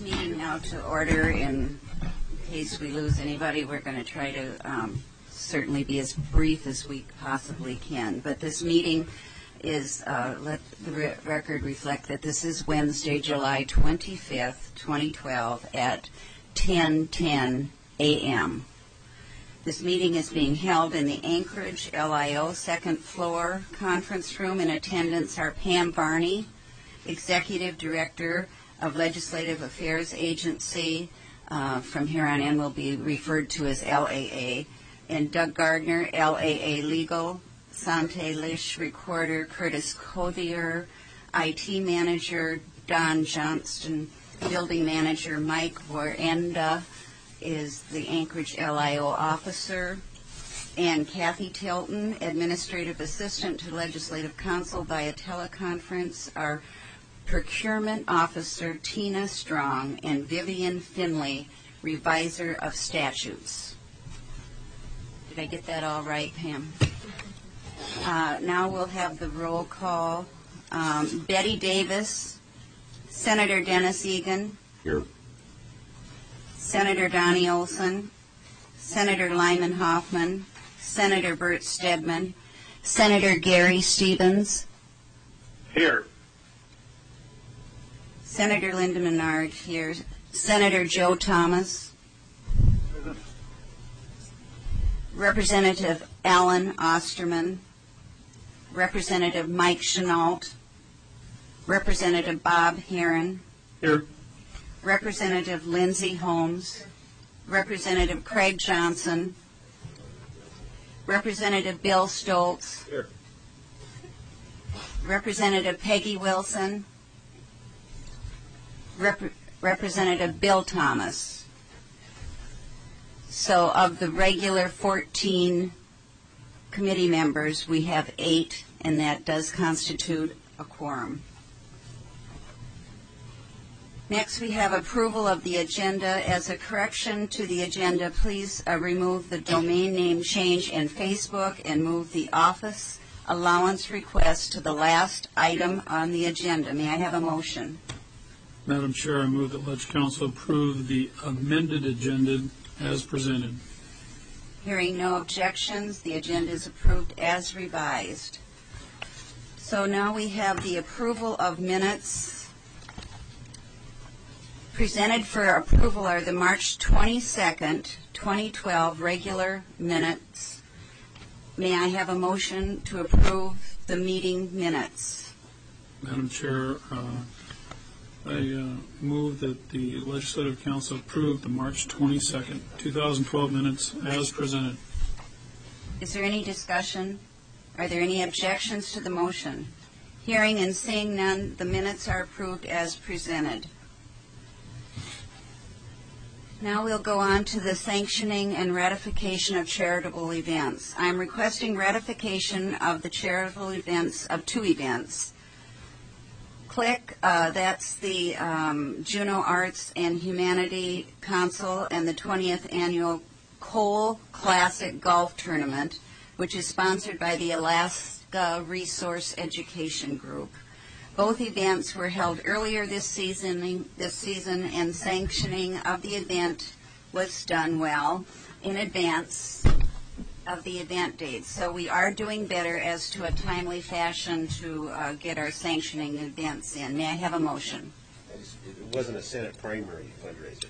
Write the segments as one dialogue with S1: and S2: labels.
S1: meeting now to order. In case we lose anybody, we're going to try to certainly be as brief as we possibly can. But this meeting is, let the record reflect that this is Wednesday, July 25th, 2012 at 10:10 a.m. This meeting is being held in the Anchorage LIO second floor conference room. In attendance are Pam Barney, Executive Director of Legislative Affairs Agency, from here on in will be referred to as LAA, and Doug Gardner, LAA Legal, Sante Lish, Recorder, Curtis Cothier, IT Manager, Don Johnston, Building Manager, Mike Vorenda is the Anchorage LIO Officer, and Kathy Tilton, Administrative Assistant to Legislative Counsel via teleconference, our Procurement Officer Tina Strong, and Vivian Finley, Reviser of Statutes. Did I get that all right, Pam? Now we'll have the roll call. Betty Davis, Senator Dennis Egan.
S2: Here.
S1: Senator Donnie Olson, Senator Lyman Hoffman, Senator Bert Stedman, Senator Gary Stevens.
S3: Here.
S1: Senator Linda Menard here. Senator Joe Thomas. Representative Alan Osterman. Representative Mike Chenault. Representative Bob Heron.
S3: Here.
S1: Representative Lindsay Holmes. Representative Craig Johnson. Representative Bill Stoltz.
S3: Here.
S1: Representative Peggy Wilson. Representative Bill Thomas. So of the regular 14 committee members, we have 8, and that does constitute a quorum. Next, we have approval of the agenda. As a correction to the agenda, please remove the domain name change in Facebook and move the office allowance request to the last item on the agenda. May I have a motion?
S4: Madam Chair, I move that Ledge Council approve the amended agenda as presented.
S1: Hearing no objections, the agenda is approved as revised. So now we have the approval of minutes. Presented for approval are the March 22nd, 2012 regular minutes. May I have a motion to approve the meeting minutes?
S4: Madam Chair, I move that the Legislative Council approve the March 22nd, 2012 minutes as presented.
S1: Is there any discussion? Are there any objections to the motion? Hearing and seeing none, the minutes are approved as presented. Now we'll go on to the sanctioning and ratification of charitable events. I'm requesting ratification of the charitable events of 2 events. CLIC, that's the Juneau Arts and Humanity Council and the 20th Annual Cole Classic Golf Tournament, which is sponsored by the Alaska Resource Education Group. Both events were held earlier this season, and sanctioning of the event was done well in advance of the event dates. So we are doing better as to a timely fashion to get our sanctioning events in. May I have a motion?
S2: It wasn't a Senate primary fundraiser.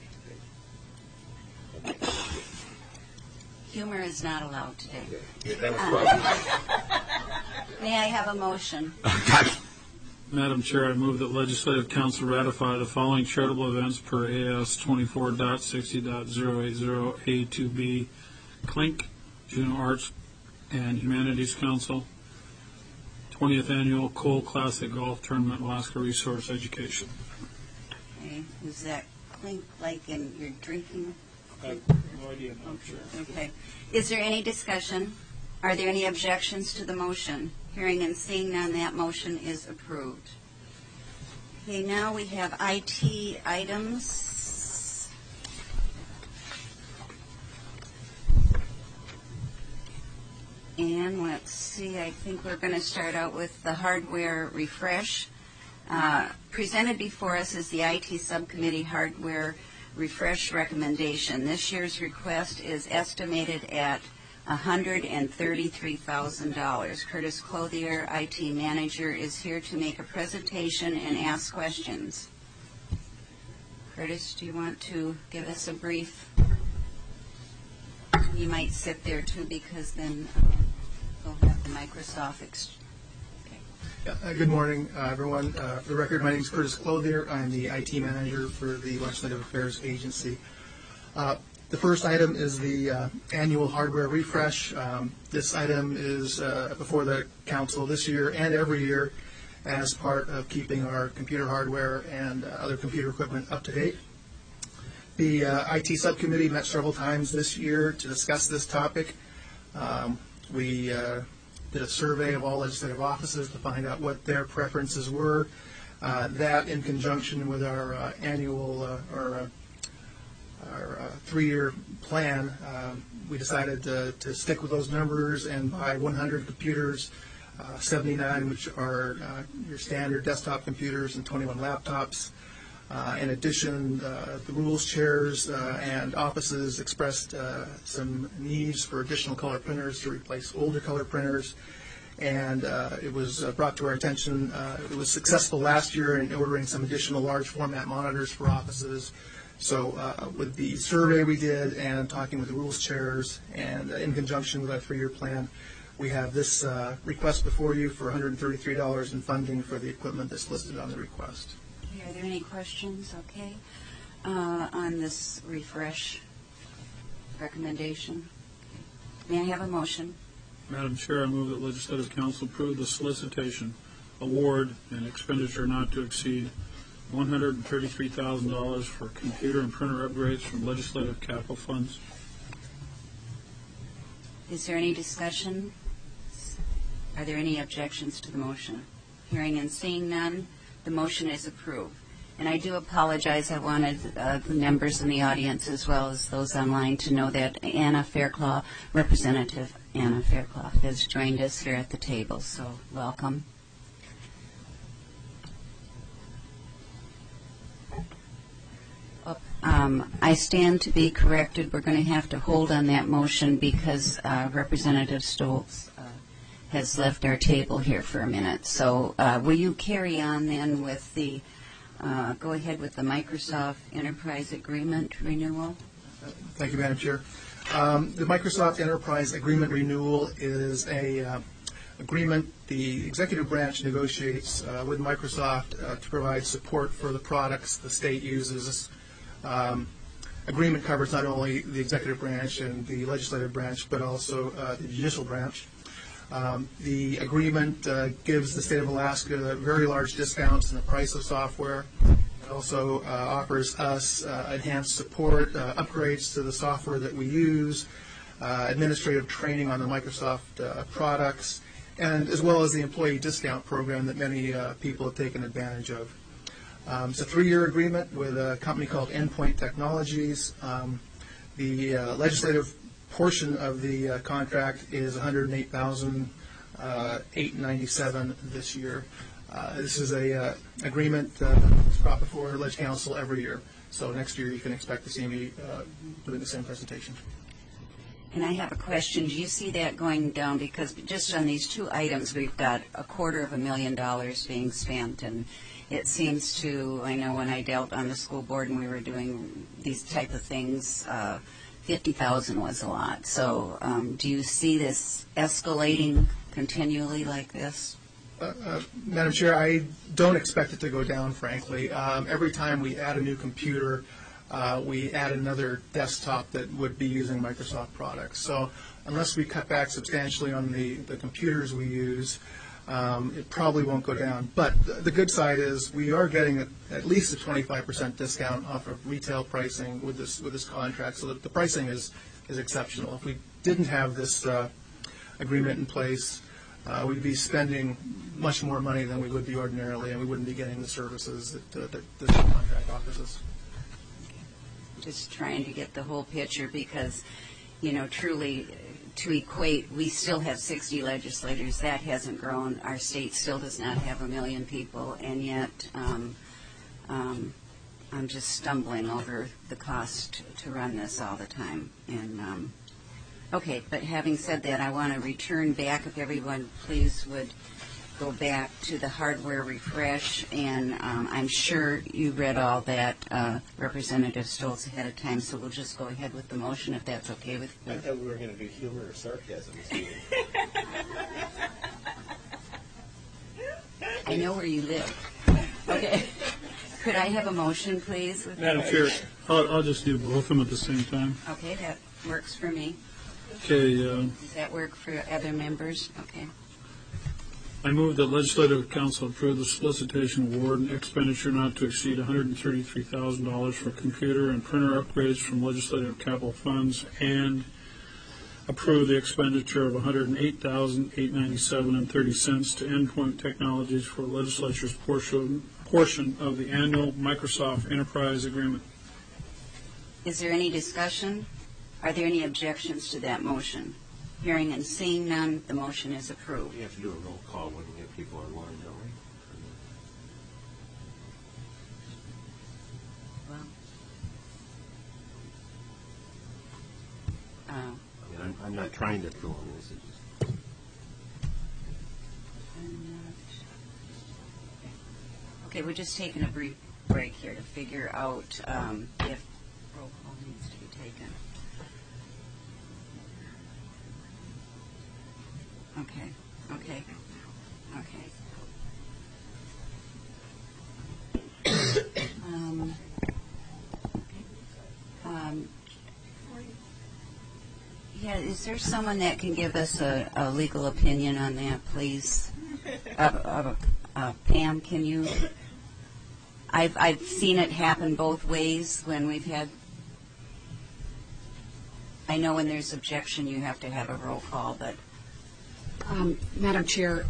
S1: Humor is not allowed today.
S2: Okay. That was
S1: May I have a motion?
S4: Madam Chair, I move that Legislative Council ratify the following charitable events per AS 24.60.080A2B, CLINC, Juneau Arts and Humanities Council, 20th Annual Cole Classic Golf Tournament, Alaska Resource Education.
S1: Okay. Is that clink like in you're drinking?
S4: I have no idea, Madam Chair.
S1: Okay. Is there any discussion? Are there any objections to the motion? Hearing and seeing none, that motion is approved. Okay, now we have IT items. And let's see, I think we're going to start out with the hardware refresh. Presented before us is the IT Subcommittee Hardware Refresh recommendation. This year's request is estimated at $133,000. Curtis Clothier, IT Manager, is here to make a presentation and ask questions. Curtis, do you want to give us a brief? You might sit there too, because then we'll have the Microsoft
S3: Good morning, everyone. For the record, my name is Curtis Clothier. I'm the IT Manager for the Legislative Affairs Agency. The first item is the annual hardware refresh. This item is before the Council this year and every year as part of keeping our computer hardware and other computer equipment up to date. The IT Subcommittee met several times this year to discuss this topic. We did a survey of all legislative offices to find out what their preferences were. That, in conjunction with our annual our 3-year plan, we decided to stick with those numbers and buy 100 computers, 79 which are your standard desktop computers and 21 laptops. In addition, the rules chairs and offices expressed some needs for additional color printers to replace older color printers, and it was brought to our attention. It was successful last year in ordering some additional large format monitors for offices. So with the survey we did and talking with the rules chairs and in conjunction with our 3-year plan, we have this request before you for $133 in funding for the equipment that's listed on the request.
S1: Are there any questions, on this refresh recommendation? May I have a motion?
S4: Madam Chair, I move that Legislative Council approve the solicitation, award, and expenditure not to exceed $133,000 for computer and printer upgrades from legislative capital funds.
S1: Is there any discussion? Are there any objections to the motion? Hearing and seeing none, the motion is approved. And I do apologize. I wanted the members in the audience as well as those online to know that Anna Fairclough, Representative Anna Fairclough, has joined us here at the table. So welcome. I stand to be corrected. We're going to have to hold on that motion because Representative Stoltz has left our table here for a minute. So will you carry on then with the, go ahead with the Microsoft Enterprise Agreement renewal?
S3: Thank you, Madam Chair. The Microsoft Enterprise Agreement renewal is a agreement the executive branch negotiates with Microsoft to provide support for the products the state uses. This agreement covers not only the executive branch and the legislative branch, but also the judicial branch. The agreement gives the state of Alaska very large discounts in the price of software. It also offers us enhanced support, upgrades to the software that we use, administrative training on the Microsoft products, and as well as the employee discount program that many people have taken advantage of. It's a 3-year agreement with a company called Endpoint Technologies. The legislative portion of the contract is $108,897 this year. This is a agreement that's brought before Leg Council every year. So next year you can expect to see me doing the same presentation.
S1: And I have a question. Do you see that going down? Because just on these 2 items, we've got $250,000 being spent, and it seems to, I know when I dealt on the school board and we were doing these type of things, 50,000 was a lot. So do you see this escalating continually like this?
S3: Madam Chair, I don't expect it to go down, frankly. Every time we add a new computer, we add another desktop that would be using Microsoft products. So unless we cut back substantially on the computers we use, it probably won't go down. But the good side is we are getting at least a 25% discount off of retail pricing with this contract, so that the pricing is exceptional. If we didn't have this agreement in place, we'd be spending much more money than we would be ordinarily, and we wouldn't be getting the services that this contract offers us.
S1: Just trying to get the whole picture, because truly to equate, we still have 60 legislators. That hasn't grown. Our state still does not have 1 million people, and yet I'm just stumbling over the cost to run this all the time. And okay, but having said that, I want to return back, if everyone please would go back to the hardware refresh, and I'm sure you read all that, Representative Stoltz, ahead of time, so we'll just go ahead with the motion if that's okay with you.
S2: I thought we were going to do humor or sarcasm this evening.
S1: I know where you live. Okay. Could I have a motion, please?
S4: Madam Chair, I'll just do both of them at the same time.
S1: Okay, that works for me.
S4: Okay,
S1: Does that work for other members? Okay.
S4: I move that Legislative Council approve the solicitation award and expenditure not to exceed $133,000 for computer and printer upgrades from legislative capital funds, and approve the expenditure of $108,897.30 to Endpoint Technologies for legislature's portion of the annual Microsoft Enterprise Agreement.
S1: Is there any discussion? Are there any objections to that motion? Hearing and seeing none, the motion is approved.
S2: We have to do a roll call when we get people online, don't we?
S1: Well,
S2: I mean, I'm not trying to prolong this. It's just,
S1: okay, we're just taking a brief break here to figure out if roll call needs to be taken. Okay. Yeah, is there someone that can give us a legal opinion on that, please? Pam, can you? I've seen it happen both ways when we've had. I know when there's objection, you have to have a roll call, but.
S5: Madam Chair,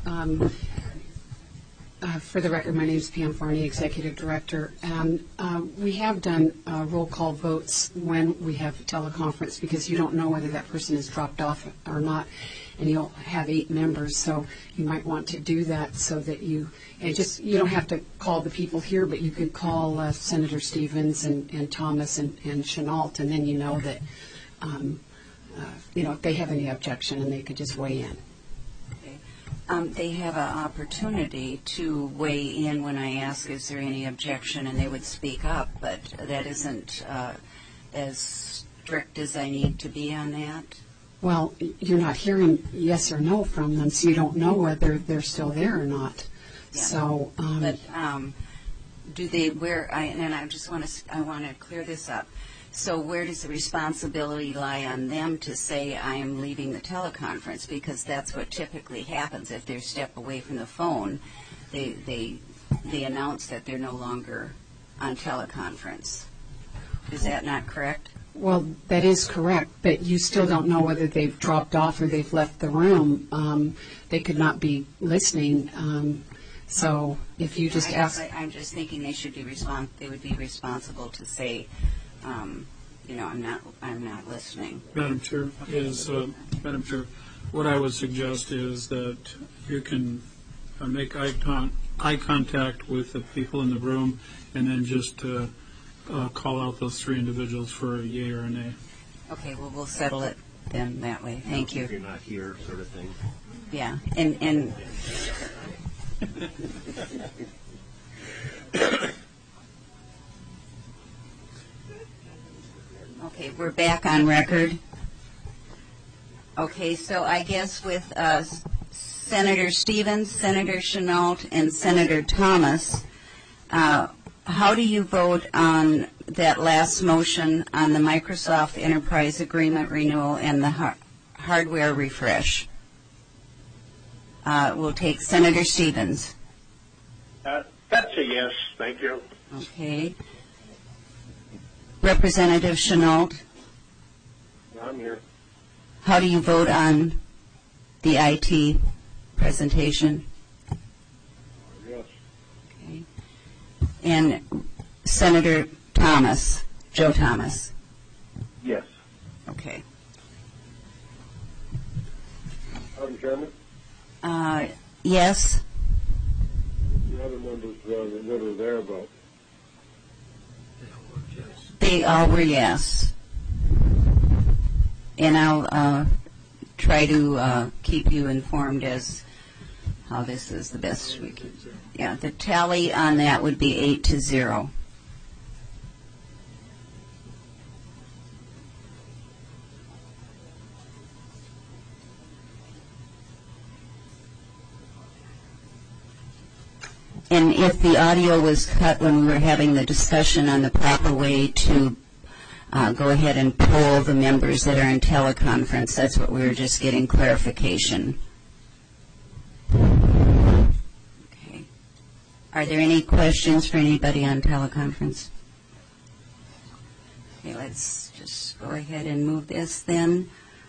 S5: for the record, my name is Pam Farney, Executive Director, and we have done roll call votes when we have teleconference because you don't know whether that person has dropped off or not, and you'll have 8 members, so you might want to do that so that you don't have to call the people here, but you could call Senator Stevens and Thomas and Chenault, and then you know that if they have any objection, and they could just weigh in.
S1: They have an opportunity to weigh in when I ask, is there any objection, and they would speak up, but that isn't as strict as I need to be on that.
S5: Well, you're not hearing yes or no from them, so you don't know whether they're still there or not.
S1: Yeah.
S5: So,
S1: but do they? I want to clear this up. So where does the responsibility lie on them to say, I am leaving the teleconference? Because that's what typically happens. If they step away from the phone, they announce that they're no longer on teleconference. Is that not correct?
S5: Well, that is correct, but you still don't know whether they've dropped off or they've left the room. They could not be listening. So if you just ask...
S1: I'm just thinking they would be responsible to say, I'm not listening.
S4: Madam Chair, what I would suggest is that you can make eye contact with the people in the room, and then just call out those 3 individuals for a yea or a nay.
S1: Okay, well, we'll settle it then that way. Thank you.
S2: If you're not here, sort of thing.
S1: Yeah, and okay, we're back on record. Okay, so I guess with Senator Stevens, Senator Chenault, and Senator Thomas, how do you vote on that last motion on the Microsoft Enterprise Agreement renewal and the hardware refresh? We'll take Senator Stevens.
S6: That's a yes, thank you.
S1: Okay. Representative Chenault,
S6: I'm here.
S1: how do you vote on the IT presentation?
S6: Yes.
S1: Okay. And Senator Thomas, Joe Thomas.
S6: Yes.
S1: Okay.
S6: Madam Chairman,
S1: Yes?
S6: the other members that were there vote.
S1: They all were yes. And I'll try to keep you informed as how this is the best we can. Yeah, the tally on that would be 8-0. And if the audio was cut when we were having the discussion on the proper way to go ahead and poll the members that are in teleconference, that's what we were just getting clarification. Okay. Are there any questions for anybody on teleconference? Okay, let's just go ahead and move this then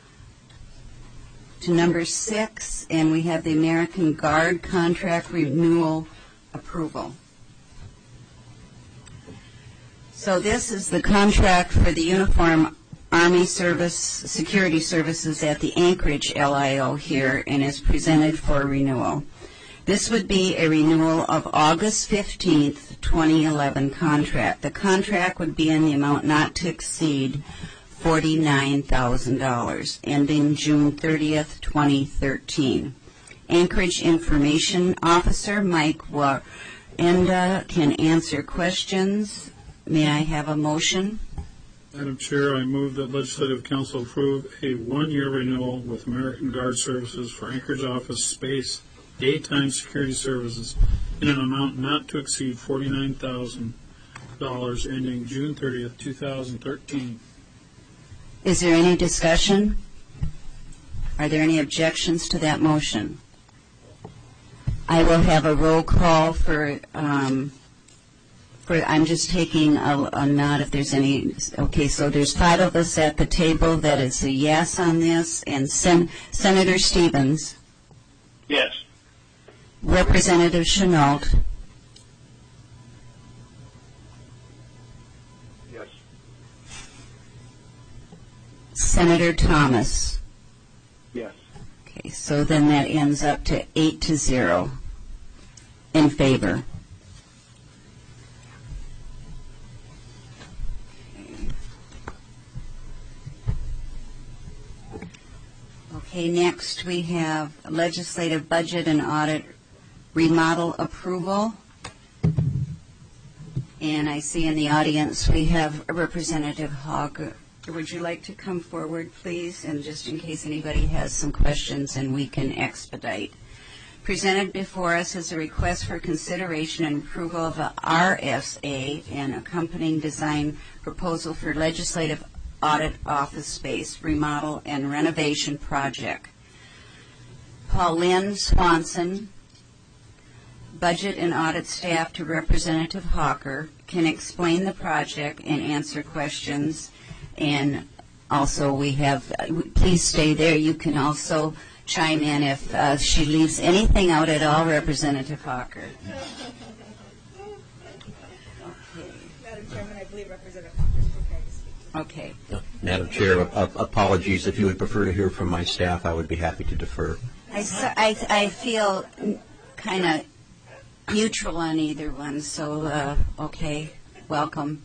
S1: to number 6, and we have the American Guard contract renewal approval. So this is the contract for the Uniform Army Service Security Services at the Anchorage LIO here, and is presented for renewal. This would be a renewal of August 15th, 2011 contract. The contract would be in the amount not to exceed $49,000, ending June 30th, 2013. Anchorage Information Officer Mike Warenda can answer questions. May I have a motion?
S4: Madam Chair, I move that Legislative Council approve a one-year renewal with American Guard Services for Anchorage office space daytime security services in an amount not to exceed $49,000 ending June 30th, 2013.
S1: Is there any discussion? Are there any objections to that motion? I will have a roll call for I'm just taking a nod if there's any. Okay, so there's 5 of us at the table that is a yes on this, and Senator Stevens,
S6: Yes.
S1: Representative Chenault,
S6: Yes.
S1: Senator Thomas.
S6: Yes.
S1: Okay, so then that ends up to 8-0 in favor. Okay, next we have legislative budget and audit remodel approval. And I see in the audience we have Representative Hogg. Would you like to come forward, please? And just in case anybody has some questions, and we can expedite. Presented before us is a request for consideration and approval of a RSA and accompanying design proposal for legislative audit office space remodel and renovation project. Pauline Swanson, budget and audit staff to Representative Hawker, can explain the project and answer questions. And also we have, please stay there. You can also chime in if she leaves anything out at all, Representative Hawker.
S7: Madam Chairman, I believe Representative Hawker is prepared to speak.
S1: Okay.
S8: Madam Chair, apologies. If you would prefer to hear from my staff, I would be happy to defer.
S1: I feel kind of neutral on either one, so okay, welcome.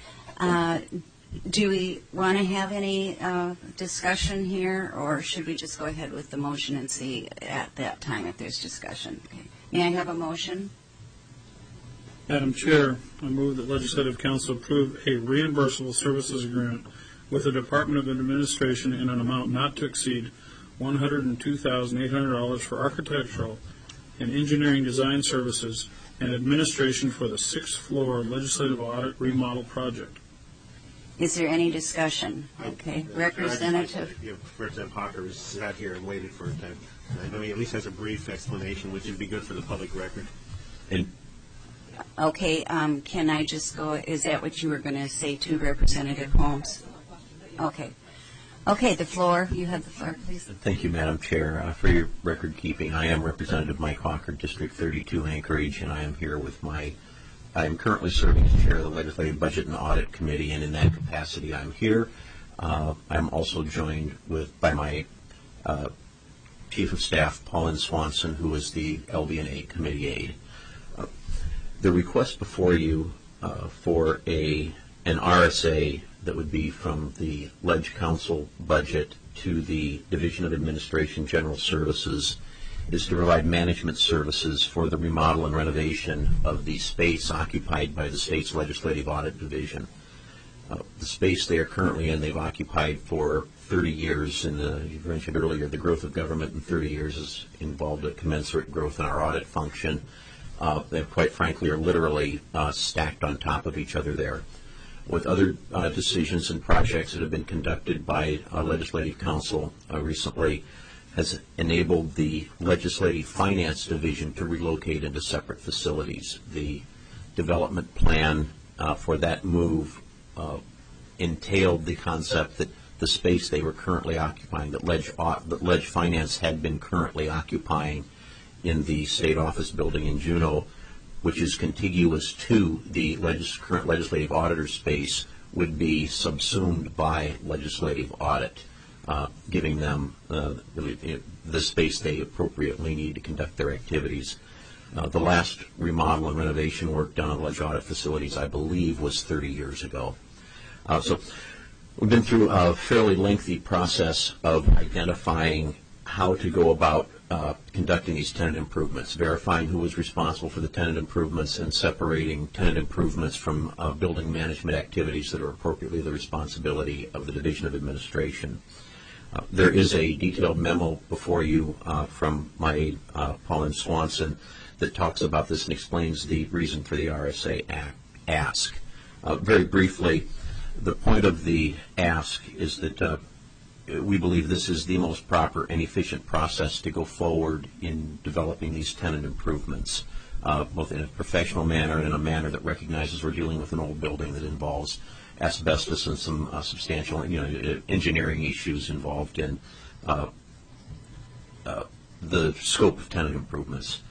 S1: Do we want to have any discussion here, or should we just go ahead with the motion and see at that time if there's discussion? Okay. May I have a motion?
S4: Madam Chair, I move that Legislative Council approve a reimbursable services agreement with the Department of Administration in an amount not to exceed $102,800 for architectural and engineering design services and administration for the 6th floor legislative audit remodel project.
S1: Is there any discussion? Okay, Representative.
S2: Representative Hawker has sat here and waited for a time. I know he at least has a brief explanation, which would be good for the public record.
S8: And
S1: Okay, can I just go, is that what you were going to say to Representative Holmes? Okay. Okay, the floor, you have the floor, please.
S8: thank you, Madam Chair. For your record keeping, I am Representative Mike Hawker, District 32, Anchorage, and I am here with I am currently serving as chair of the Legislative Budget and Audit Committee, and in that capacity I'm here. I'm also joined by my Chief of Staff Pauline Swanson, who is the LB&A committee aide. The request before you for an RSA that would be from the Ledge Council budget to the Division of Administration General Services is to provide management services for the remodel and renovation of the space occupied by the state's Legislative Audit Division. The space they are currently in, they've occupied for 30 years, and you mentioned earlier the growth of government in 30 years has involved a commensurate growth in our audit function. They, quite frankly, are literally stacked on top of each other there. With other decisions and projects that have been conducted by Legislative Council recently, has enabled the Legislative Finance Division to relocate into separate facilities. The development plan for that move entailed the concept that the space they were currently occupying, that Ledge Finance had been currently occupying in the state office building in Juneau, which is contiguous to the current legislative auditor space, would be subsumed by legislative audit, giving them the space they appropriately need to conduct their activities. The last remodel and renovation work done on ledge audit facilities, I believe, was 30 years ago. So we've been through a fairly lengthy process of identifying how to go about conducting these tenant improvements, verifying who was responsible for the tenant improvements, and separating tenant improvements from building management activities that are appropriately the responsibility of the Division of Administration. There is a detailed memo before you from my aide, Pauline Swanson, that talks about this and explains the reason for the RSA ask. Very briefly, the point of the ask is that we believe this is the most proper and efficient process to go forward in developing these tenant improvements, both in a professional manner and in a manner that recognizes we're dealing with an old building that involves asbestos and some substantial engineering issues involved in the scope of tenant improvements.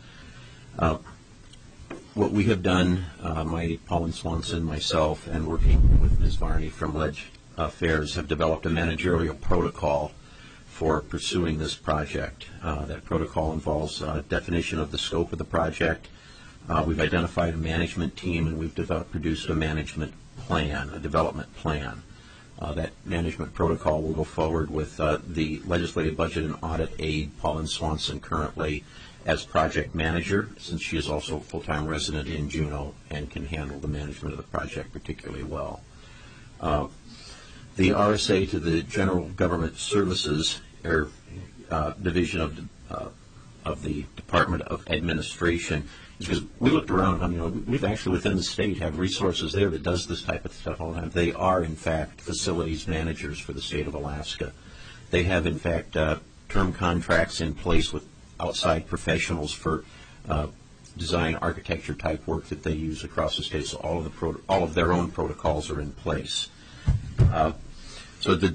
S8: What we have done, Pauline Swanson, myself, and working with Ms. Varney from Ledge Affairs, have developed a managerial protocol for pursuing this project. That protocol involves definition of the scope of the project. We've identified a management team, and we've produced a management plan, a development plan. That management protocol will go forward with the Legislative Budget and Audit aide, Pauline Swanson, currently as project manager, since she is also a full-time resident in Juneau and can handle the management of the project particularly well. The RSA to the General Government Services Division of the Department of Administration, because we looked around, we've actually within the state have resources there that does this type of stuff all the time. They are, in fact, facilities managers for the state of Alaska. They have, in fact, term contracts in place with outside professionals for design architecture type work that they use across the state. So all of their own protocols are in place. So the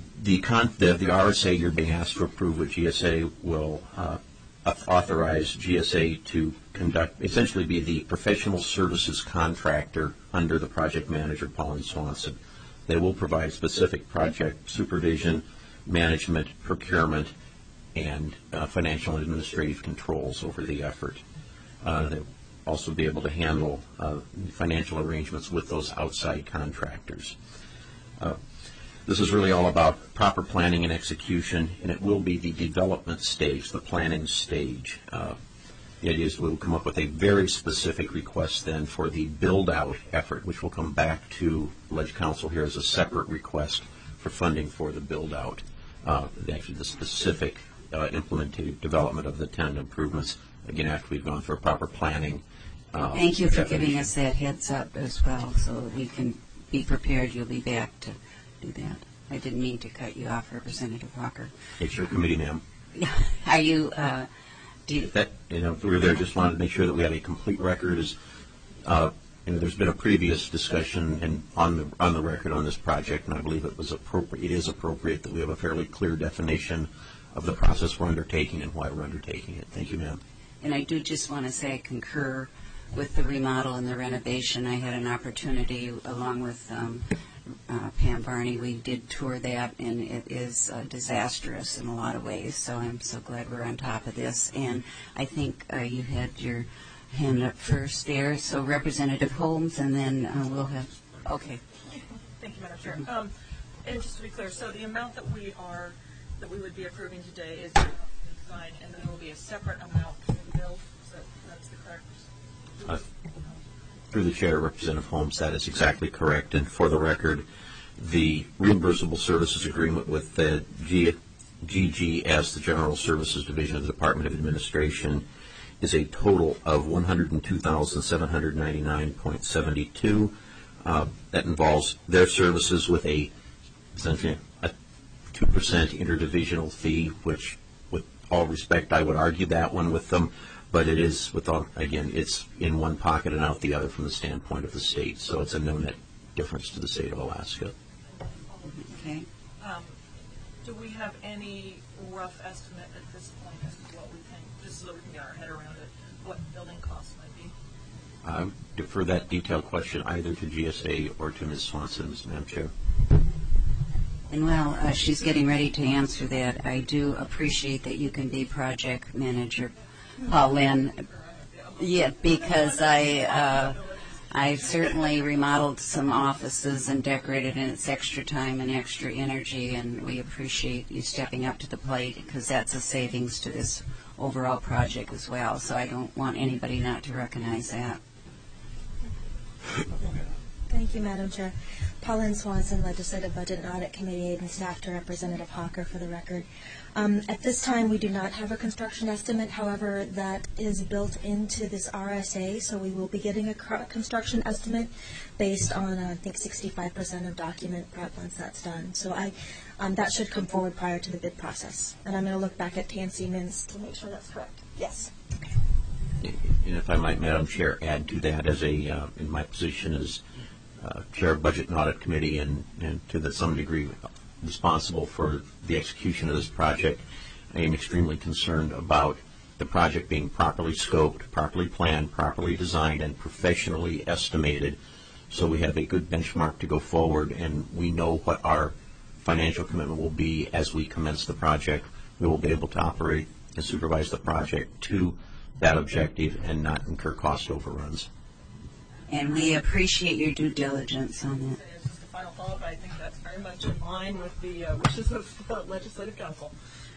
S8: RSA you're being asked to approve with GSA will authorize GSA to conduct, essentially be the professional services contractor under the project manager, Pauline Swanson. They will provide specific project supervision, management, procurement, and financial and administrative controls over the effort. They'll also be able to handle financial arrangements with those outside contractors. This is really all about proper planning and execution, and it will be the development stage, the planning stage. The idea is we'll come up with a very specific request then for the build-out effort, which will come back to Ledge Council here as a separate request for funding for the build-out. Actually, the specific implemented development of the tenant improvements, again, after we've gone through proper planning.
S1: Thank you for giving us that heads up as well, so that we can be prepared. You'll be back to do that. I didn't mean to cut you off, Representative Walker.
S8: It's your committee, ma'am.
S1: Are you?
S8: We were there. Just wanted to make sure that we had a complete record. There's been a previous discussion and on the record on this project, and I believe it was appropriate. It is appropriate that we have a fairly clear definition of the process we're undertaking and why we're undertaking it. Thank you, ma'am.
S1: And I do just want to say I concur with the remodel and the renovation. I had an opportunity, along with Pam Varney. We did tour that, and it is disastrous in a lot of ways. So I'm so glad we're on top of this. And I think you had your hand up first there. So Representative Holmes, and then we'll have. Okay.
S9: Thank you, Madam Chair. And just to be clear, so the amount that we would be approving today is the design, and then there will be a separate amount for the bill. So that's the correct.
S8: Through the chair, Representative Holmes, that is exactly correct. And for the record, the reimbursable services agreement with the GGS, the General Services Division of the Department of Administration, is a total of $102,799.72. That involves their services with essentially a 2% interdivisional fee, which, with all respect, I would argue that one with them. But it is, again, it's in one pocket and out the other from the standpoint of the state. So it's a no net difference to the state of Alaska.
S1: Okay.
S9: Do we have any rough estimate at this point as to what we think, just so that we can get our head around it, what building costs might be?
S8: I would defer that detailed question either to GSA or to Ms. Swanson, Madam Chair.
S1: And while she's getting ready to answer that, I do appreciate that you can be project manager, Pauline. Yeah, because I certainly remodeled some offices and decorated, and it's extra time and extra energy, and we appreciate you stepping up to the plate because that's a savings to this overall project as well. So I don't want anybody not to recognize that.
S7: Thank you, Madam Chair. Pauline Swanson, Legislative Budget and Audit Committee Aide and Staff to Representative Hawker for the record. At this time, we do not have a construction estimate. However, that is built into this RSA, so we will be getting a construction estimate based on, I think, 65% of document prep once that's done. So that should come forward prior to the bid process. And I'm going to look back at Tansy Mintz to make sure that's correct. Yes. Okay.
S8: And if I might, Madam Chair, add to that as in my position as Chair of Budget and Audit Committee and to some degree responsible for the execution of this project, I am extremely concerned about the project being properly scoped, properly planned, properly designed, and professionally estimated so we have a good benchmark to go forward and we know what our financial commitment will be as we commence the project. We will be able to operate and supervise the project to that objective and not incur cost overruns.
S1: And we appreciate your due diligence on that.
S9: It's just a final follow-up. I think that's very much in line with the wishes of the Legislative Council.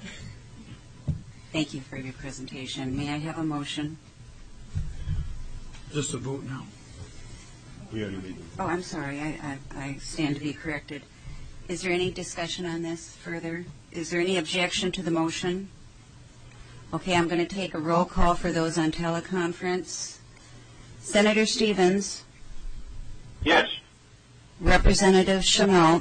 S1: Thank you for your presentation. May I have a motion?
S4: Just a vote now.
S2: We already made
S1: Oh, I'm sorry. I stand to be corrected. Is there any discussion on this further? Is there any objection to the motion? Okay, I'm going to take a roll call for those on teleconference. Senator Stevens.
S6: Yes.
S1: Representative Chenault.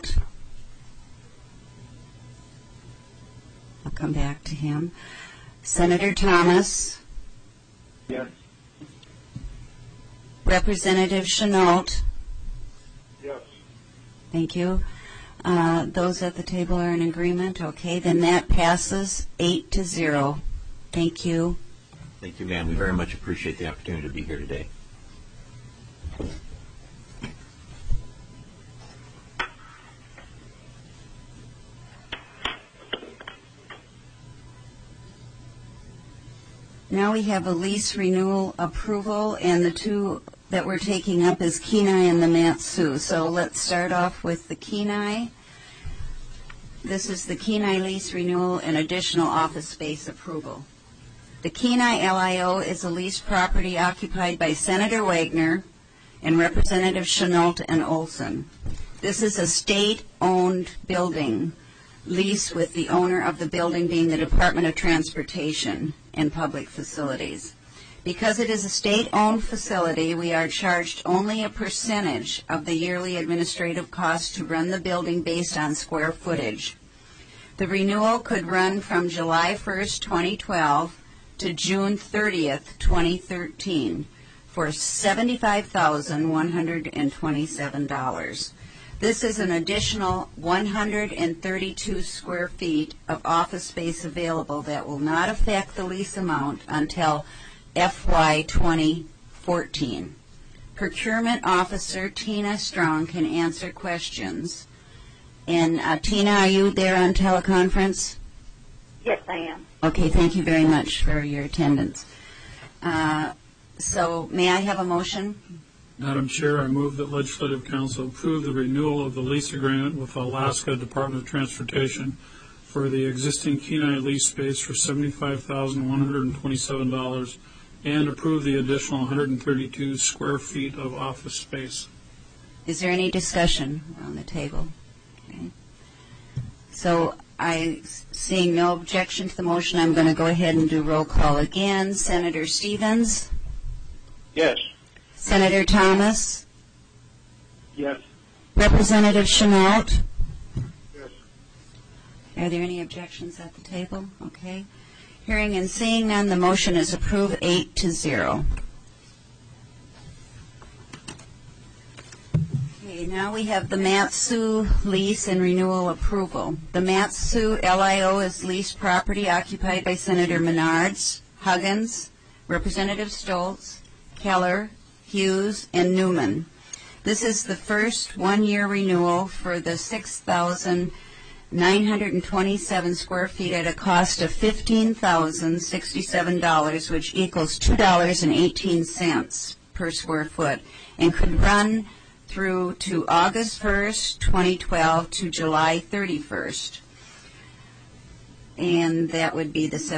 S1: I'll come back to him. Senator Thomas.
S6: Yes.
S1: Representative Chenault.
S6: Yes.
S1: Thank you. Those at the table are in agreement. Okay, then that passes 8-0. Thank you.
S8: Thank you, ma'am. We very much appreciate the opportunity to be here today.
S1: Now we have a lease renewal approval, and the two that we're taking up is Kenai and the Mat-Su. So let's start off with the Kenai. This is the Kenai lease renewal and additional office space approval. The Kenai LIO is a leased property occupied by Senator Wagner and Representative Chenault and Olson. This is a state-owned building lease with the owner of the building being the Department of Transportation and Public Facilities. Because it is a state-owned facility, we are charged only a percentage of the yearly administrative cost to run the building based on square footage. The renewal could run from July 1st, 2012 to June 30th, 2013 for $75,127. This is an additional 132 square feet of office space available that will not affect the lease amount until FY 2014. procurement officer Tina Strong can answer questions. And Tina, are you there on teleconference?
S10: Yes, I am.
S1: Okay, thank you very much for your attendance. So may I have a motion?
S4: Madam Chair, I move that Legislative Council approve the renewal of the lease agreement with Alaska Department of Transportation for the existing Kenai lease space for $75,127 and approve the additional 132 square feet of office space.
S1: Is there any discussion on the table? Okay. So seeing no objection to the motion, I'm going to go ahead and do roll call again. Senator Stevens?
S6: Yes.
S1: Senator Thomas?
S6: Yes.
S1: Representative Chenault?
S6: Yes.
S1: Are there any objections at the table? Okay. Hearing and seeing none, the motion is approved 8-0. Okay, now we have the Matsu lease and renewal approval. The Matsu LIO is leased property occupied by Senator Menards, Huggins, Representative Stoltz, Keller, Hughes, and Newman. This is the first one-year renewal for the 6,927 square feet at a cost of $15,067, which equals $2.18 per square foot, and could run through to August 1st, 2012 to July 31st. And that would be the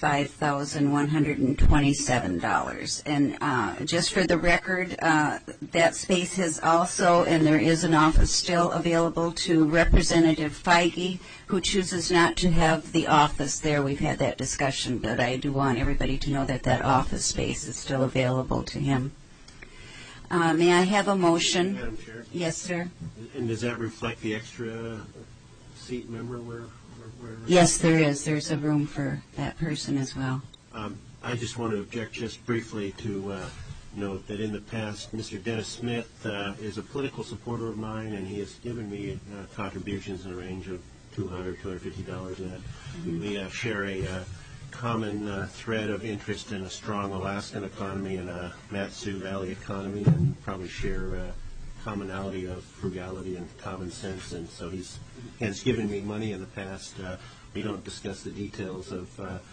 S1: $75,127. And just for the record, that space has also, and there is an office still available to Representative Feige, who chooses not to have the office there. We've had that discussion, but I do want everybody to know that that office space is still available to him. May I have a motion?
S2: Madam Chair?
S1: Yes, sir.
S2: And does that reflect the extra seat member where
S1: Yes, there is. There's a room for that person as well.
S2: I just want to object just briefly to note that in the past, Mr. Dennis Smith is a political supporter of mine, and he has given me contributions in the range of $200, $250 in that. We share a common thread of interest in a strong Alaskan economy and a Matsu Valley economy, and probably share commonality of frugality and common sense, and so he has given me money in the past. We don't discuss the details of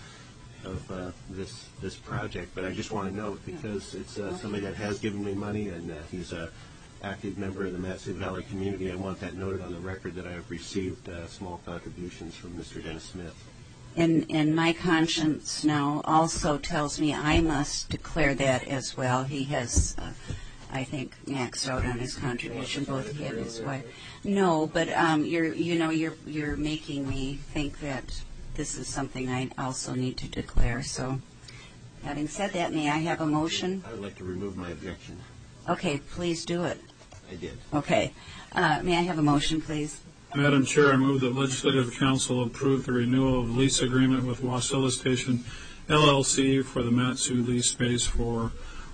S2: this project, but I just want to note, because it's somebody that has given me money, and he's an active member of the Matsu Valley community. I want that noted on the record that I have received small contributions from Mr. Dennis Smith.
S1: And my conscience now also tells me I must declare that as well. He has, I think, maxed out on his contribution, both he and his wife. No, but you're making me think that this is something I also need to declare. So, having said that, may I have a motion?
S2: I would like to remove my objection.
S1: Okay, please do it.
S2: I did.
S1: Okay. May I have a motion, please?
S4: Madam Chair, I move that Legislative Council approve the renewal of lease agreement with Wasilla Station LLC for the Matsu lease space for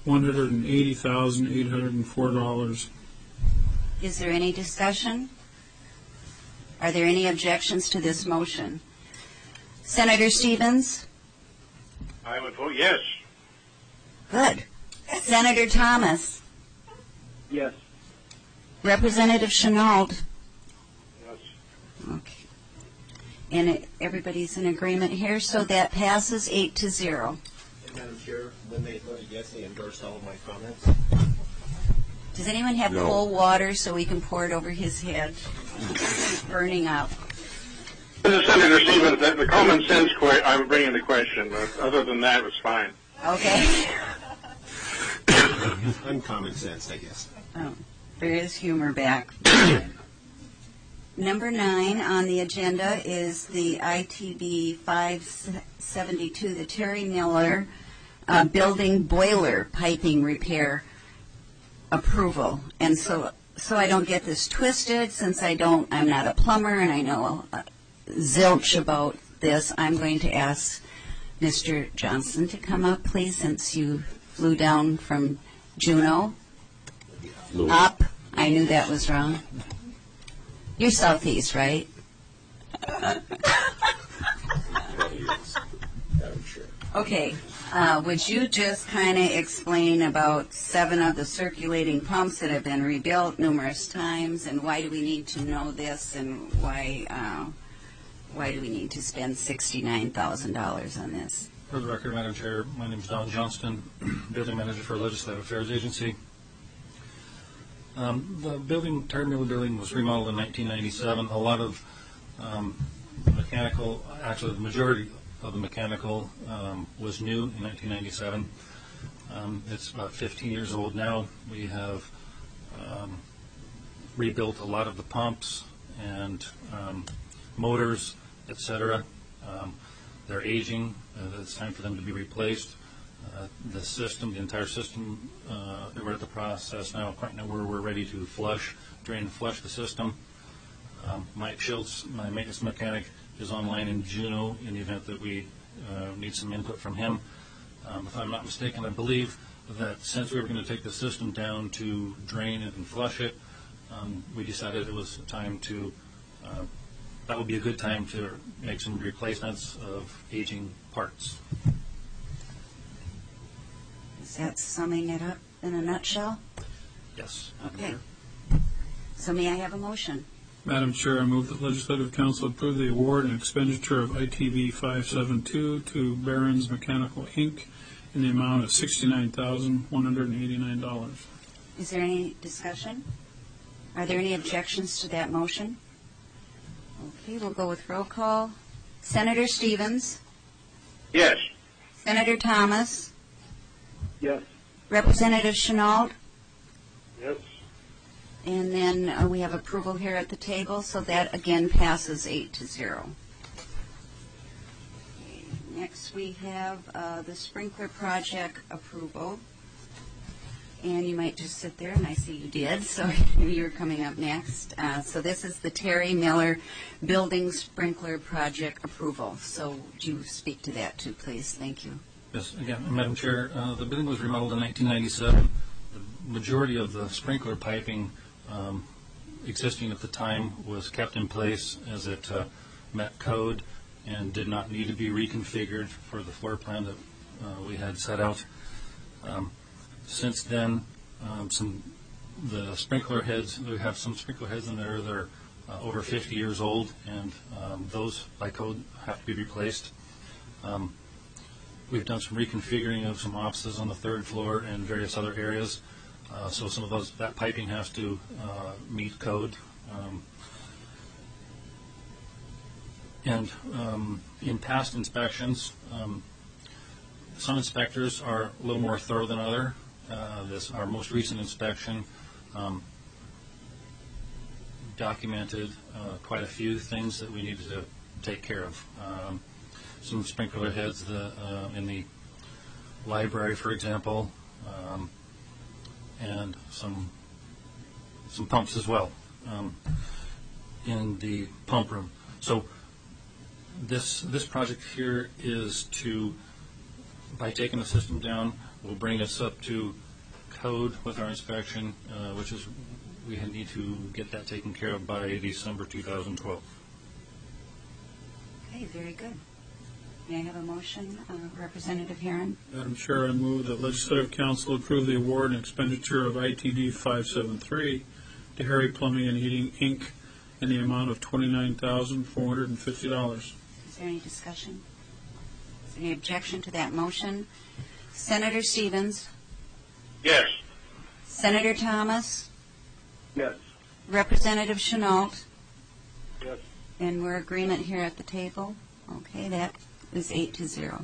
S4: $180,804.
S1: Is there any discussion? Are there any objections to this motion? Senator Stevens?
S6: I would vote yes.
S1: Good. Senator Thomas?
S6: Yes.
S1: Representative Chenault?
S6: Yes.
S1: Okay. And everybody's in agreement here, so that passes 8-0.
S2: And Madam Chair, when they voted yes, they endorsed all of my comments.
S1: Does anyone have cold water so we can pour it over his head? He's burning up.
S6: This is Senator Stevens. The common sense I'm bringing the question. Other than that, it's fine.
S1: Okay.
S2: Uncommon sense, I guess.
S1: Oh, there is humor back. Number 9 on the agenda is the ITB 572, the Terry Miller building boiler piping repair approval. And so I don't get this twisted, since I'm not a plumber and I know zilch about this, I'm going to ask Mr. Johnson to come up, please, since you flew down from Juneau. Up. I knew that was wrong. You're southeast, right? Okay. Would you just kind of explain about 7 of the circulating pumps that have been rebuilt numerous times, and why do we need to know this, and why do we need to spend $69,000 on this?
S10: For the record, Madam Chair, my name is Don Johnston, Building Manager for Legislative Affairs Agency. The Tired Miller building was remodeled in 1997. A lot of mechanical, actually the majority of the mechanical was new in 1997. It's about 15 years old now. We have rebuilt a lot of the pumps and motors, etc. They're aging. It's time for them to be replaced. The system, the entire system, we're at the process now, where we're ready to drain and flush the system. Mike Schultz, my maintenance mechanic, is online in Juneau in the event that we need some input from him. If I'm not mistaken, I believe that since we were going to take the system down to drain it and flush it, we decided it was time to, that would be a good time to make some replacements of aging parts.
S1: Is that summing it up in a nutshell?
S10: Yes.
S1: Okay. So may I have a motion?
S4: Madam Chair, I move that Legislative Council approve the award and expenditure of ITV 572 to Barron's Mechanical, Inc. in the amount of $69,189.
S1: Is there any discussion? Are there any objections to that motion? Okay, we'll go with roll call. Senator Stevens?
S6: Yes.
S1: Senator Thomas?
S6: Yes.
S1: Representative Chenault?
S6: Yes.
S1: And then we have approval here at the table, so that again passes 8-0. Okay, next we have the sprinkler project approval. And you might just sit there, and I see you did, so you're coming up next. So this is the Terry Miller Building Sprinkler Project approval. So would you speak to that too, please? Thank you.
S10: Yes, again, Madam Chair, the building was remodeled in 1997. The majority of the sprinkler piping existing at the time was kept in place as it met code and did not need to be reconfigured for the floor plan that we had set out. Since then, the sprinkler heads, we have some sprinkler heads in there that are over 50 years old, and those by code have to be replaced. We've done some reconfiguring of some offices on the 3rd floor and various other areas. So some of that piping has to meet code. And in past inspections, some inspectors are a little more thorough than others. Our most recent inspection documented quite a few things that we needed to take care of. Some sprinkler heads in the library, for example, and some pumps as well in the pump room. So this project here is to, by taking the system down, will bring us up to code with our inspection, which is we need to get that taken care of by December 2012.
S1: Okay, very good. May I have a motion, Representative Herron?
S4: Madam Chair, I move that Legislative Council approve the award and expenditure of ITD 573 to Harry Plumbing and Heating, Inc. in the amount of $29,450.
S1: Is there any discussion? Is there any objection to that motion? Senator Stevens?
S6: Yes.
S1: Senator Thomas?
S6: Yes.
S1: Representative Chenault?
S6: Yes.
S1: And we're agreement here at the table? Okay, that is 8-0.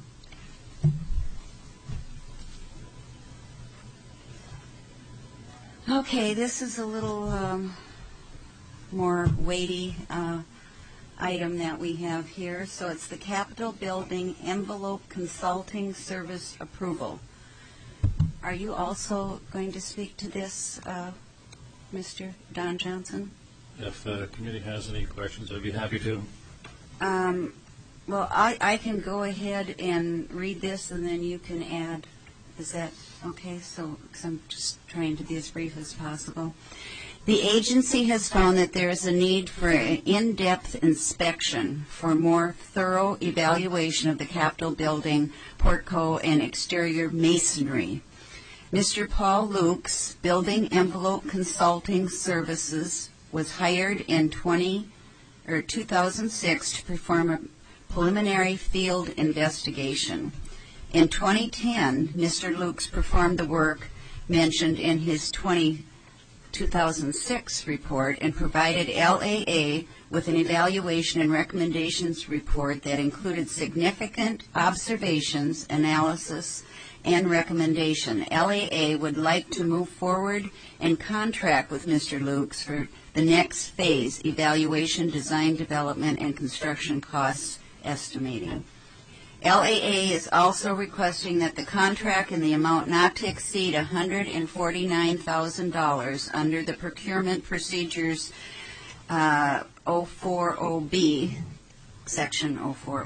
S1: Okay, this is a little more weighty item that we have here. So it's the Capitol Building Envelope Consulting Service Approval. Are you also going to speak to this, Mr. Don Johnson?
S10: If the committee has any questions, I'd be happy to.
S1: Well, I can go ahead and read this, and then you can add. Is that okay? So, because I'm just trying to be as brief as possible. The agency has found that there is a need for an in-depth inspection for more thorough evaluation of the Capitol building, portico, and exterior masonry. Mr. Paul Lukes, Building Envelope Consulting Services, was hired in 2006 to perform a preliminary field investigation. In 2010, Mr. Lukes performed the work mentioned in his 2006 report and provided LAA with an evaluation and recommendations report that included significant observations, analysis, and recommendation. LAA would like to move forward and contract with Mr. Lukes for the next phase, evaluation, design, development, and construction costs estimating. LAA is also requesting that the contract in the amount not to exceed $149,000 under the procurement procedures 040B, section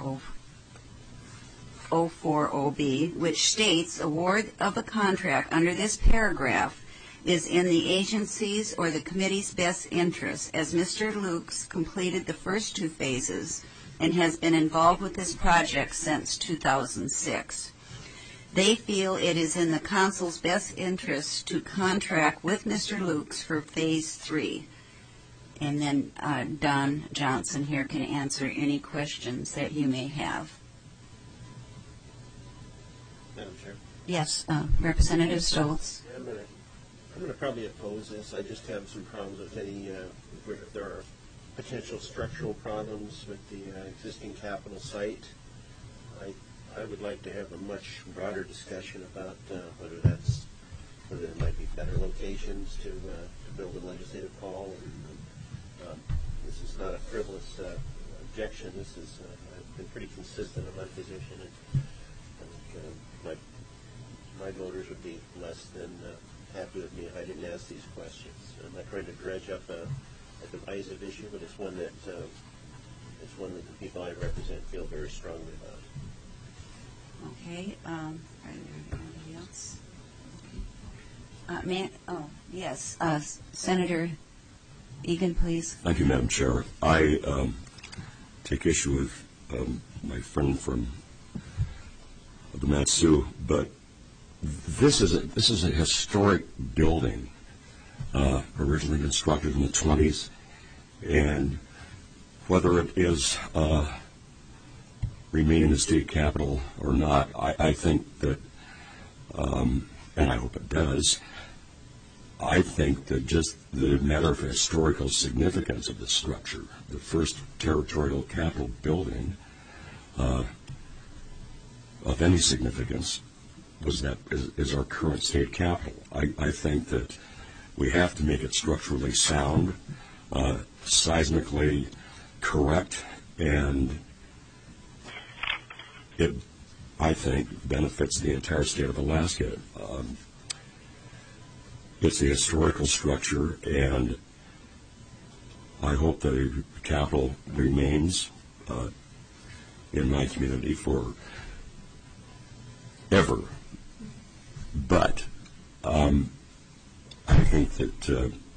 S1: 040B, which states award of a contract under this paragraph is in the agency's or the committee's best interest, as Mr. Lukes completed the first two phases and has been involved with this project since 2006. They feel it is in the council's best interest to contract with Mr. Lukes for Phase 3. And then Don Johnson here can answer any questions that you may have.
S2: Madam Chair?
S1: Yes, Representative Stoltz.
S2: I'm going to probably oppose this. I just have some problems with if there are potential structural problems with the existing Capitol site. I would like to have a much broader discussion about whether there might be better locations to build a legislative hall. And, this is not a frivolous objection. I've been pretty consistent in my position. And my voters would be less than happy with me if I didn't ask these questions. I'm not trying to dredge up a divisive issue, but it's one that the people I represent feel very strongly about.
S1: Okay. Are there anybody else? Yes. Senator Egan, please.
S11: Thank you, Madam Chair. I take issue with my friend from the Matsu, but this is a historic building, originally constructed in the 20s, and whether it is remaining the state capital or not, I think that, and I hope it does, I think that just the matter of historical significance of the structure, the first territorial capital building of any significance is our current state capital. I think that we have to make it structurally sound, seismically correct, and it, I think, benefits the entire state of Alaska. It's a historical structure, and I hope that the Capitol remains in my community for ever. But I think that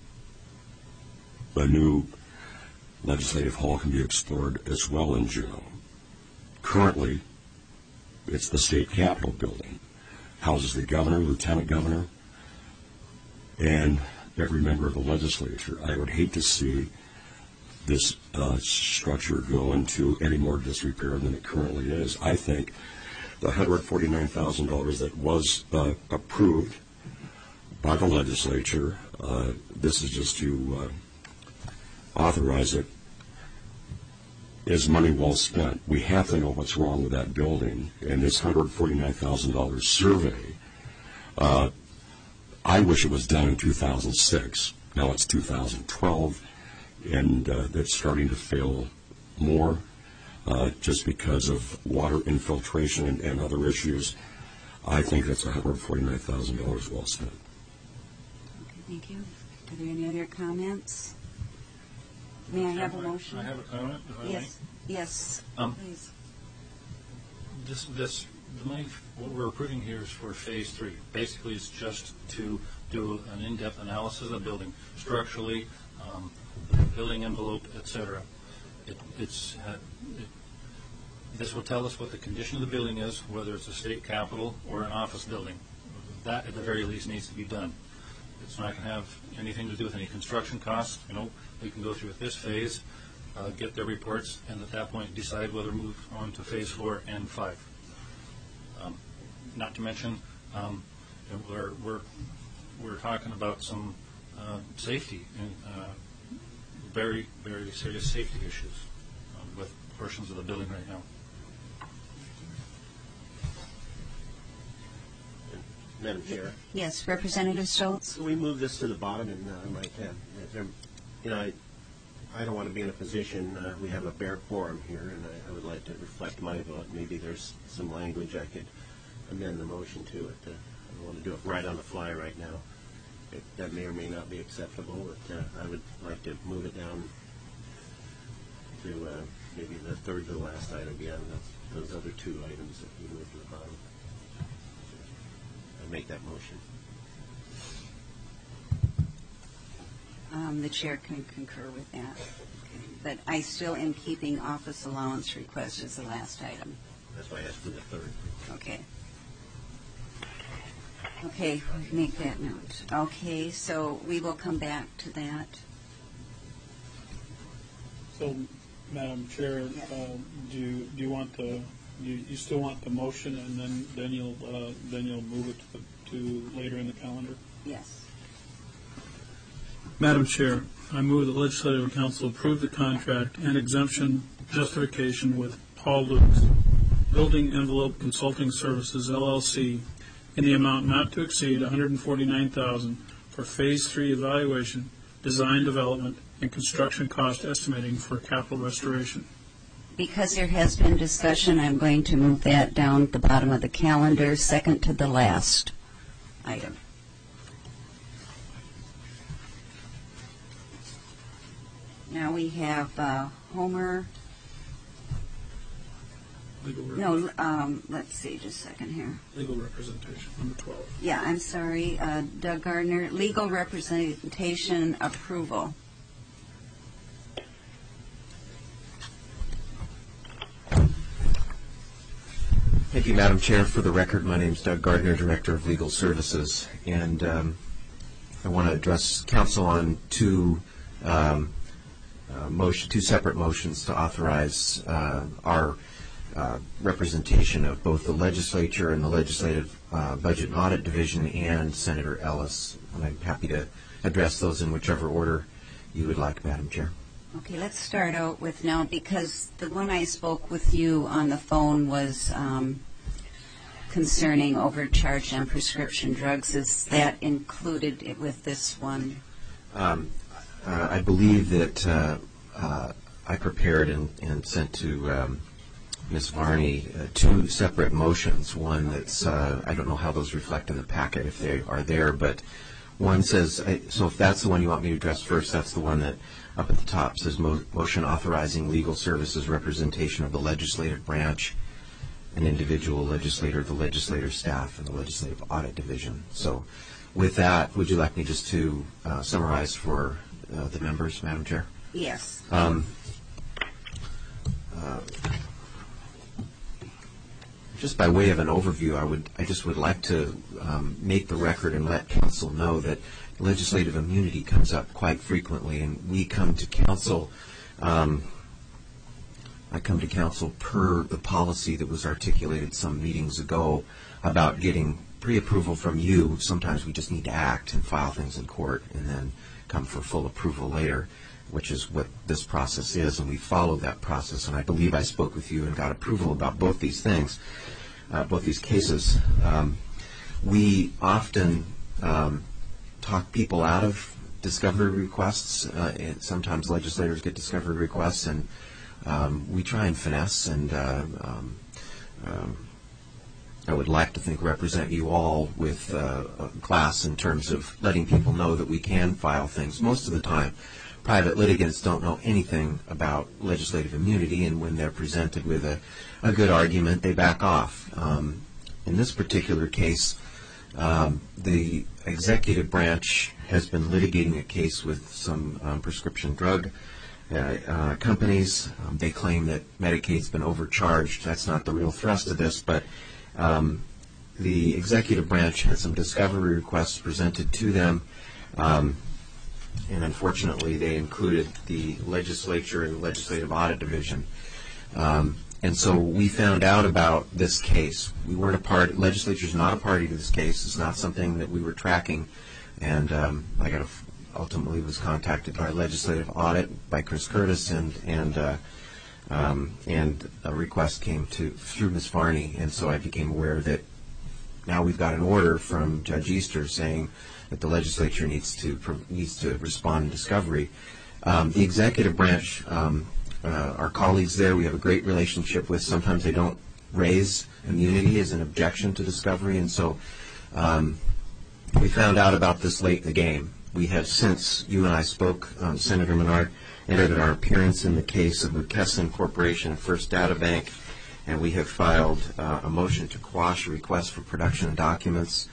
S11: a new legislative hall can be explored as well in Juneau. Currently, it's the state capitol building. Houses the governor, lieutenant governor, and every member of the legislature. I would hate to see this structure go into any more disrepair than it currently is. I think the $149,000 that was approved by the legislature, this is just to authorize it, is money well spent. We have to know what's wrong with that building. And this $149,000 survey, I wish it was done in 2006. Now it's 2012, and it's starting to fail more just because of water infiltration and other issues. I think that's $149,000 well spent.
S1: Okay, thank you. Are there any other comments? May I have a motion?
S10: I have a comment, if I may.
S1: Yes, please.
S10: This The money, what we're approving here is for Phase 3. Basically, it's just to do an in-depth analysis of the building, structurally, the building envelope, etc. This will tell us what the condition of the building is, whether it's a state capitol or an office building. That, at the very least, needs to be done. It's not going to have anything to do with any construction costs. We can go through with this phase, get their reports, and at that point decide whether to move on to Phase 4 and 5. Not to mention, we're talking about some safety and very, very serious safety issues with portions of the building right now.
S2: Madam Chair.
S1: Yes, Representative Stoltz.
S2: So we move this to the bottom, and I might have, I don't want to be in a position, we have a bare quorum here, and I would like to reflect my vote. Maybe there's some language I could amend the motion to it. I don't want to do it right on the fly right now. That may or may not be acceptable, but I would like to move it down to maybe the third to the last item beyond those other two items that we moved to the bottom. I make that motion.
S1: The chair can concur with that. Okay. But I still am keeping office allowance request as the last item.
S2: That's why I asked for the third.
S1: Okay. Okay, we'll make that note. Okay, so we will come back to that.
S4: So, Madam Chair, do you want you still want the motion, and then you'll move it to later in the calendar?
S1: Yes.
S4: Madam Chair, I move the Legislative Council approve the contract and exemption justification with Paul Lukes, Building Envelope Consulting Services, LLC, in the amount not to exceed $149,000 for Phase 3 evaluation, design development, and construction cost estimating for capital restoration.
S1: Because there has been discussion, I'm going to move that down at the bottom of the calendar, second to the last item. Now we have Homer. Let's see, just a second here.
S4: Legal representation, number 12.
S1: Yeah, I'm sorry, Doug Gardner. Legal representation approval.
S8: Thank you, Madam Chair. For the record, my name is Doug Gardner, Director of Legal Services, and I want to address Council on two separate motions to authorize our representation of both the legislature and the Legislative Budget and Audit Division and Senator Ellis. And I'm happy to address those in whichever order you would like, Madam Chair.
S1: Okay, let's start out with now, because the one I spoke with you on the phone was concerning overcharge on prescription drugs. Is that included with this one?
S8: I believe that I prepared and sent to Ms. Varney two separate motions. One that's, I don't know how those reflect in the packet if they are there, but one says, so if that's the one you want me to address first, that's the one that up at the top says motion authorizing legal services representation of the legislative branch, an individual legislator, the legislative staff, and the Legislative Audit Division. So with that, would you like me just to summarize for the members, Madam Chair?
S1: Yes.
S8: Just by way of an overview, I just would like to make the record and let Council know that legislative immunity comes up quite frequently, and we come to Council. I come to Council per the policy that was articulated some meetings ago about getting pre-approval from you. Sometimes we just need to act and file things in court and then come for full approval later, which is what this process is, and we follow that process. And I believe I spoke with you and got approval about both these things, both these cases. We often talk people out of discovery requests, and sometimes legislators get discovery requests, and we try and finesse, and I would like to think represent you all with class in terms of letting people know that we can file things. Most of the time,
S12: private litigants don't know anything about legislative immunity, and when they're presented with a good argument, they back off. In this particular case, the executive branch has been litigating a case with some prescription drug companies. They claim that Medicaid's been overcharged. That's not the real thrust of this, but the executive branch had some discovery requests presented to them, and unfortunately they included the legislature and the legislative audit division. And so we found out about this case. We weren't a part. Legislature's not a party to this case. It's not something that we were tracking. And I ultimately was contacted by legislative audit by Chris Curtis, and a request came through Ms. Varney, and so I became aware that now we've got an order from Judge Easter saying that the legislature needs to respond in discovery. The executive branch. Our colleagues there, we have a great relationship with. Sometimes they don't raise immunity as an objection to discovery, and so we found out about this late in the game. We have since you and I spoke, Senator Menard entered our appearance in the case of McKesson Corporation and First Data Bank, and we have filed a motion to quash a request for production of documents.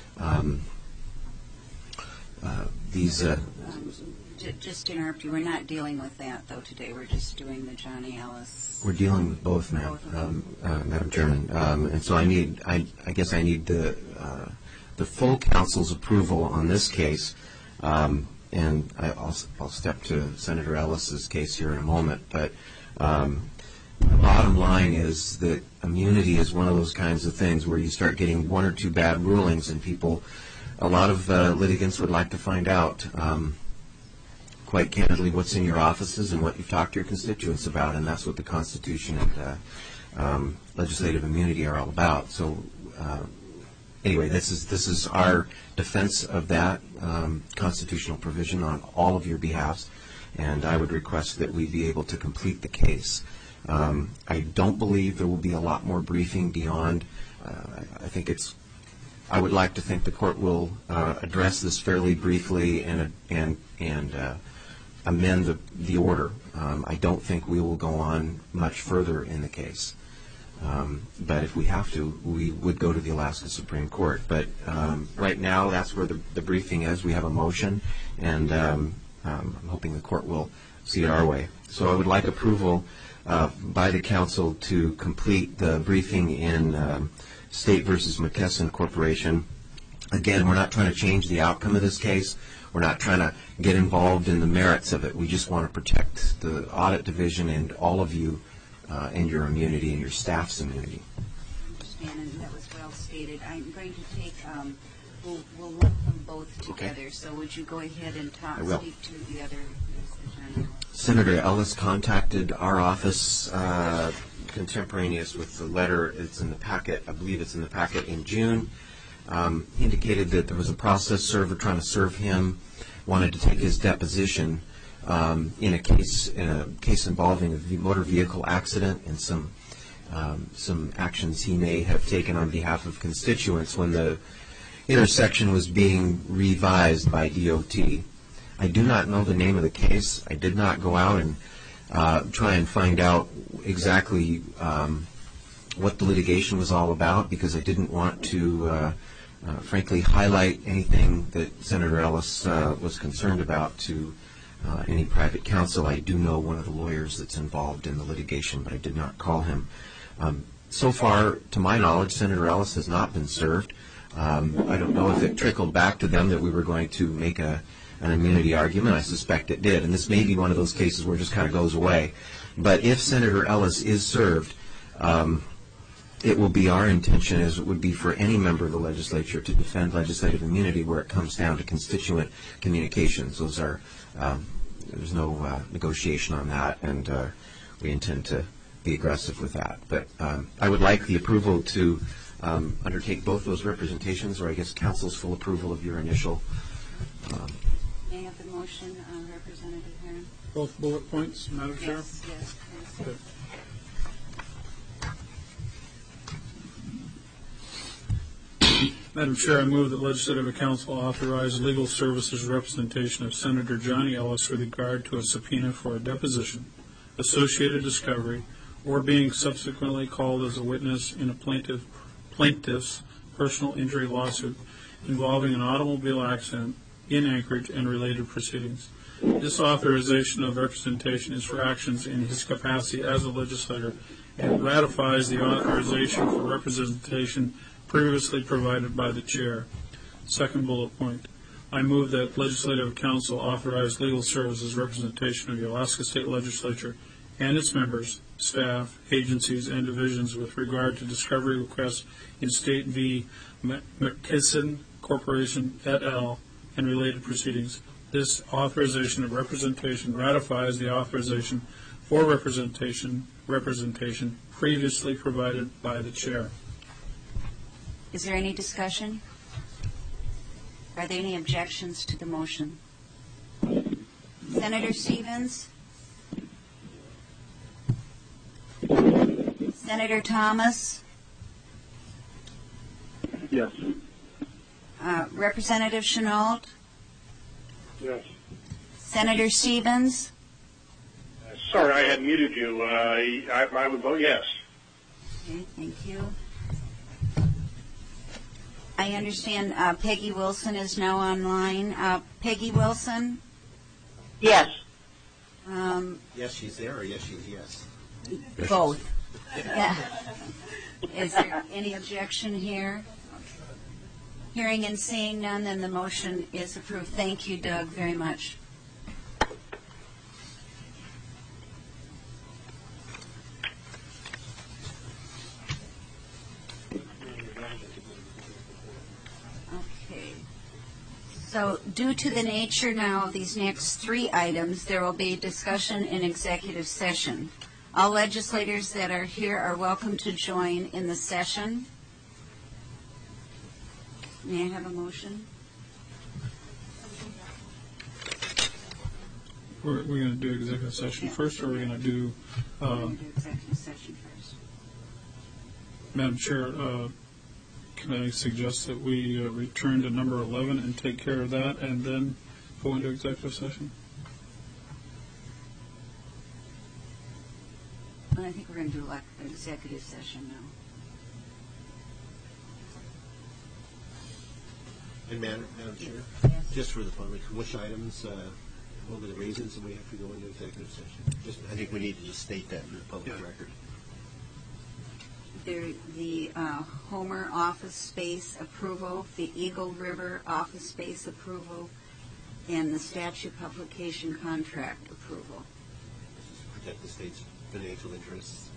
S1: Just to interrupt you, we're not dealing with that, though, today. We're just doing the Johnny Ellis.
S12: We're dealing with both, Madam Chairman. And so I guess I need the full council's approval on this case. And I'll step to Senator Ellis's case here in a moment. But the bottom line is that immunity is one of those kinds of things where you start getting one or two bad rulings, and a lot of litigants would like to find out quite candidly what's in your offices and what you've talked to your constituents about, and that's what the Constitution and legislative immunity are all about. So anyway, this is our defense of that constitutional provision on all of your behalfs, and I would request that we be able to complete the case. I don't believe there will be a lot more briefing beyond. I would like to think the court will address this fairly briefly and amend the order. I don't think we will go on much further in the case. But if we have to, we would go to the Alaska Supreme Court. But right now, that's where the briefing is. We have a motion, and I'm hoping the court will see it our way. So I would like approval by the council to complete the briefing in State versus McKesson Corporation. Again, we're not trying to change the outcome of this case. We're not trying to get involved in the merits of it. We just want to protect the audit division and all of you and your immunity and your staff's immunity.
S1: I understand, and that was well stated. I'm going to take, we'll lump them both together. Okay. So would you go ahead and speak to the other attorney?
S12: Senator Ellis contacted our office contemporaneous with the letter. It's in the packet. I believe it's in the packet in June. He indicated that there was a process server trying to serve him, wanted to take his deposition in a case involving a motor vehicle accident and some actions he may have taken on behalf of constituents when the intersection was being revised by DOT. I do not know the name of the case. I did not go out and try and find out exactly what the litigation was all about, because I didn't want to frankly highlight anything that Senator Ellis was concerned about to any private counsel. I do know one of the lawyers that's involved in the litigation, but I did not call him. So far, to my knowledge, Senator Ellis has not been served. I don't know if it trickled back to them that we were going to make an immunity argument. I suspect it did, and this may be one of those cases where it just kind of goes away. But if Senator Ellis is served, it will be our intention, as it would be for any member of the legislature, to defend legislative immunity where it comes down to constituent communications. There's no negotiation on that, and we intend to be aggressive with that. But I would like the approval to undertake both those representations, or I guess council's full approval of your initial.
S1: May I have the motion, Representative Herron?
S4: Both bullet points, Madam Chair?
S1: Yes.
S4: Okay. Madam Chair, I move that Legislative Council authorize legal services representation of Senator Johnny Ellis with regard to a subpoena for a deposition, associated discovery, or being subsequently called as a witness in a plaintiff's personal injury lawsuit involving an automobile accident in Anchorage and related proceedings. This authorization of representation is for actions in his capacity as a legislator and ratifies the authorization for representation previously provided by the chair. Second bullet point. I move that Legislative Council authorize legal services representation of the Alaska State Legislature and its members, staff, agencies, and divisions with regard to discovery requests in State v. McKesson Corporation et al. And related proceedings. This authorization of representation ratifies the authorization for representation previously provided by the chair.
S1: Is there any discussion? Are there any objections to the motion? Senator Stevens? Senator Thomas?
S6: Yes.
S1: Representative Chenault?
S6: Yes.
S1: Senator Stevens?
S6: Sorry, I had muted you. I would vote yes.
S1: Okay, thank you. I understand Peggy Wilson is now online. Peggy Wilson?
S13: Yes.
S12: Yes, she's there, or yes, she's yes?
S1: Both. Yeah. Is there any objection here? Hearing and seeing none, then the motion is approved. Thank you, Doug, very much. Okay. So due to the nature now of these next three items, there will be a discussion in executive session. All legislators that are here are welcome to join in the session. May I have a motion?
S4: We're going to do executive session first, or we're going to do...
S1: We're going to do executive session first.
S4: Madam Chair, can I suggest that we return to number 11 and take care of that and then go into executive session?
S1: I think we're going to do an executive session now.
S2: And Madam Chair, just for the public, which items, what are the reasons that we have to go into executive session? I think we need to just state that in the public record.
S1: The Homer office space approval, the Eagle River office space approval, and the statute publication contract approval.
S2: This is to protect the state's financial interests.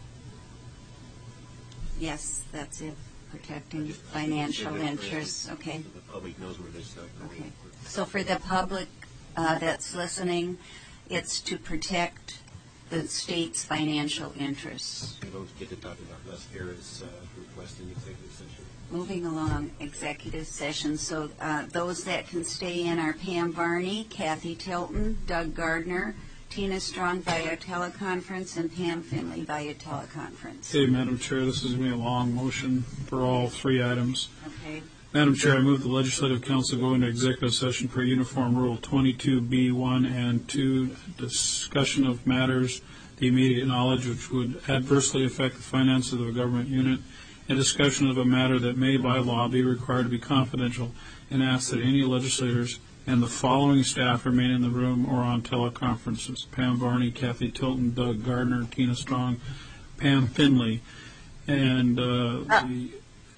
S1: Yes, that's it. Protecting financial interests. Okay.
S2: So the public knows where they're stuck.
S1: Okay. So for the public that's listening, it's to protect the state's financial interests.
S2: We don't get to talk about Les Harris' request in executive session.
S1: Moving along, executive session. So those that can stay in are Pam Varney, Kathy Tilton, Doug Gardner, Tina Strong via teleconference, and Pam Finley via teleconference.
S4: Okay, Madam Chair, this is going to be a long motion for all three items.
S1: Okay.
S4: Madam Chair, I move the Legislative Council go into executive session per Uniform Rule 22B1 and 2, discussion of matters, the immediate knowledge which would adversely affect the finances of a government unit, and discussion of a matter that may by law be required to be confidential, and ask that any legislators and the following staff remain in the room or on teleconferences: Pam Varney, Kathy Tilton, Doug Gardner, Tina Strong, Pam Finley. And the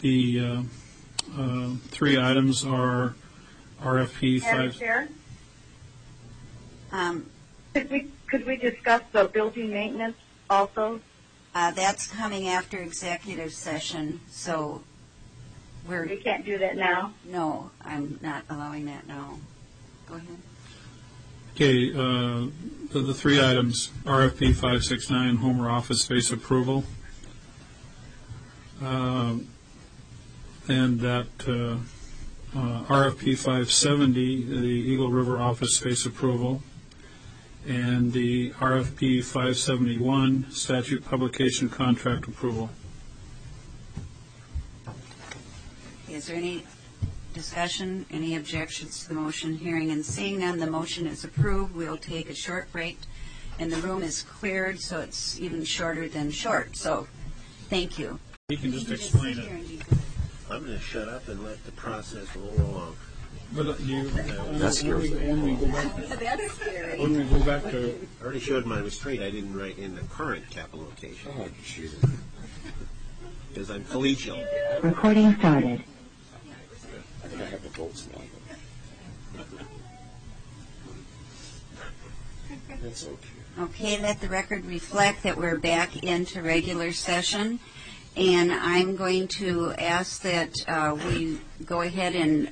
S4: three items are RFP 5.
S13: Chair? Could we discuss the building maintenance also?
S1: That's coming after executive session, so
S13: We can't do that now?
S1: No, I'm not allowing that now. Go ahead.
S4: Okay, the three items, RFP 569, Homer office space approval, and that RFP 570, the Eagle River office space approval, and the RFP 571, statute publication contract approval.
S1: Is there any discussion? Any objections to the motion? Hearing and seeing none, the motion is approved. We'll take a short break, and the room is cleared, so it's even shorter than short. So, thank you.
S4: You can just explain it.
S2: I'm going to shut up and let the process roll along.
S4: But
S11: That's scary.
S4: when we go back,
S1: That's scary.
S4: when we go back to
S2: I already showed my restraint. I didn't write in the current capital location
S11: Oh, Jesus.
S2: because I'm collegial.
S13: Recording started.
S11: I think I have the votes now. That's okay.
S1: Okay, let the record reflect that we're back into regular session, and I'm going to ask that we go ahead and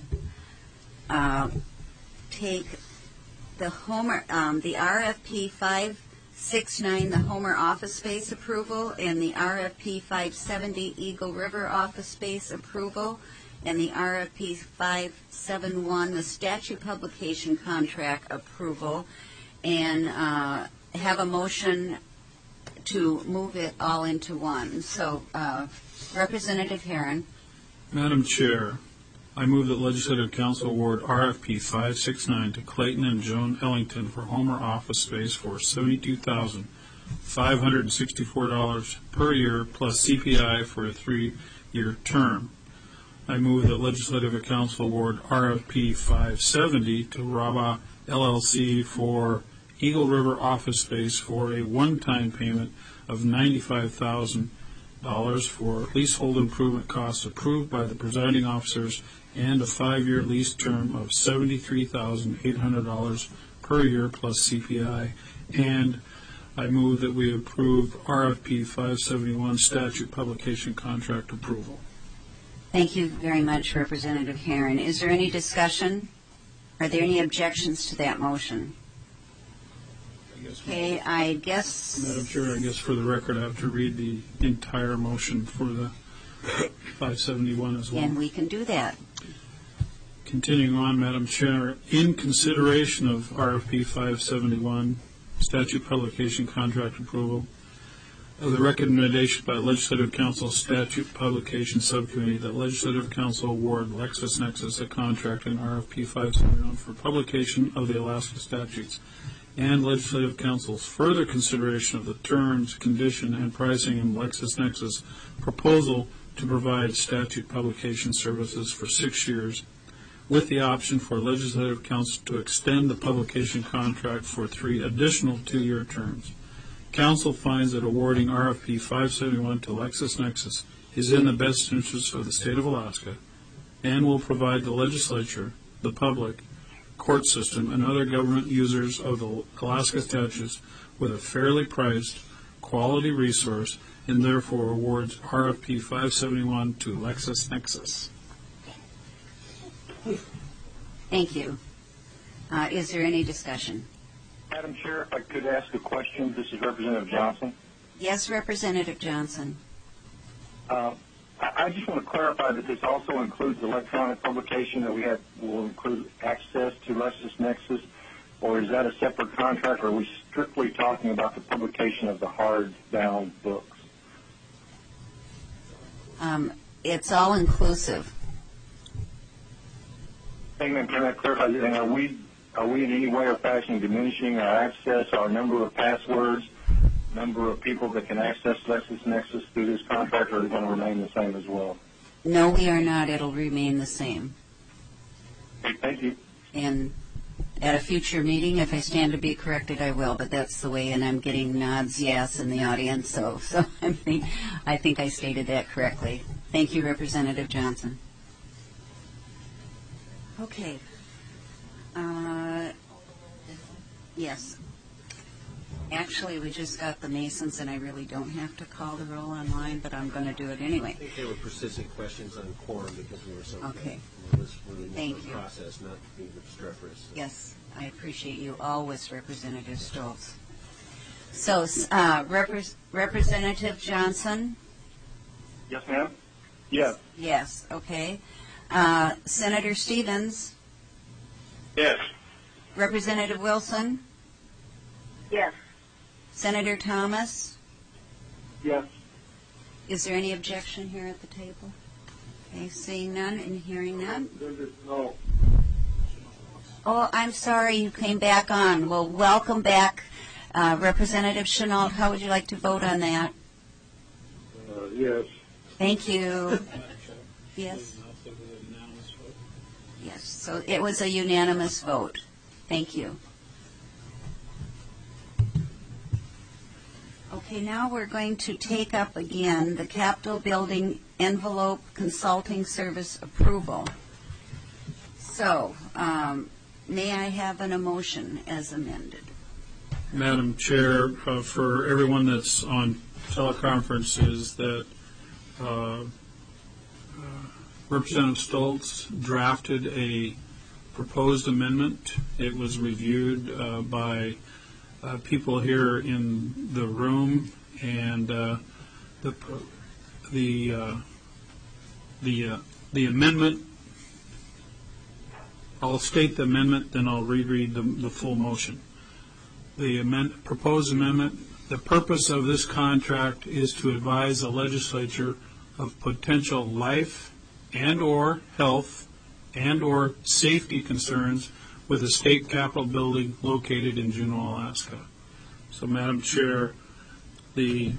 S1: take the Homer, the RFP 569, the Homer office space approval, and the RFP 570 Eagle River office space approval, and the RFP 571, the statute publication contract approval, and have a motion to move it all into one. So, Representative Herron.
S4: Madam Chair, I move that Legislative Council award RFP 569 to Clayton and Joan Ellington for Homer office space for $72,564 per year plus CPI for a 3-year term. I move that Legislative Council award RFP 570 to Raba LLC for Eagle River office space for a one-time payment of $95,000 for leasehold improvement costs approved by the presiding officers and a 5-year lease term of $73,800 per year plus CPI. And I move that we approve RFP 571 statute publication contract approval.
S1: Thank you very much, Representative Herron. Is there any discussion? Are there any objections to that motion? Okay, I guess...
S4: Madam Chair, I guess for the record, I have to read the entire motion for the 571 as well.
S1: And we can do that.
S4: Continuing on, Madam Chair, in consideration of RFP 571, statute publication contract approval, of the recommendation by Legislative Council Statute Publication Subcommittee that Legislative Council award LexisNexis a contract in RFP 571 for publication of the Alaska statutes, and Legislative Council's further consideration of the terms, condition, and pricing in LexisNexis proposal to provide statute publication services for 6 years, with the option for Legislative Council to extend the publication contract for 3 additional 2-year terms. Council finds that awarding RFP 571 to LexisNexis is in the best interest of the state of Alaska and will provide the legislature, the public, court system, and other government users of the Alaska statutes with a fairly priced, quality resource, and therefore awards RFP 571 to LexisNexis.
S1: Thank you. Is there any discussion?
S6: Madam Chair, if I could ask a question. This is Representative Johnson.
S1: Yes, Representative Johnson.
S6: I just want to clarify that this also includes electronic publication that will include access to LexisNexis, or is that a separate contract, or are we strictly talking about the publication of the hardbound books?
S1: It's all inclusive.
S6: Can I clarify anything? Are we in any way or fashion diminishing our access, our number of passwords, number of people that can access LexisNexis through this contract, or are they going to remain the same as well?
S1: No, we are not. It'll remain the same.
S6: Okay, thank you.
S1: And at a future meeting, if I stand to be corrected, I will, but that's the way, and I'm getting nods yes in the audience, so I think I stated that correctly. Thank you, Representative Johnson. Okay. Yes. Actually, we just got the Masons, and I really don't have to call the roll online, but I'm going to do it anyway.
S2: I think there were persistent questions on quorum because we were so
S1: okay.
S2: It was really
S1: Thank you.
S2: Process, not being obstreperous. So.
S1: Yes, I appreciate you always, Representative Stoltz. So, Representative Johnson?
S6: Yes, ma'am? Yes.
S1: Yes, okay. Senator Stevens?
S6: Yes.
S1: Representative Wilson?
S13: Yes.
S1: Senator Thomas?
S6: Yes.
S1: Is there any objection here at the table? Okay, seeing none and hearing none.
S6: No.
S1: Oh, I'm sorry you came back on. Well, welcome back. Representative Chenault, how would you like to vote on that?
S6: Yes.
S1: Thank you. Yes. Yes, so it was a unanimous vote. Thank you. Okay, now we're going to take up again the Capitol Building Envelope Consulting Service approval. So, may I have an motion as amended?
S4: Madam Chair, for everyone that's on teleconference, is that Representative Stoltz drafted a proposed amendment. It was reviewed by people here in the room, and the amendment. I'll state the amendment, then I'll reread the full motion. The proposed amendment. The purpose of this contract is to advise the legislature of potential life and/or health and/or safety concerns with the state capitol building located in Juneau, Alaska. So, Madam Chair, the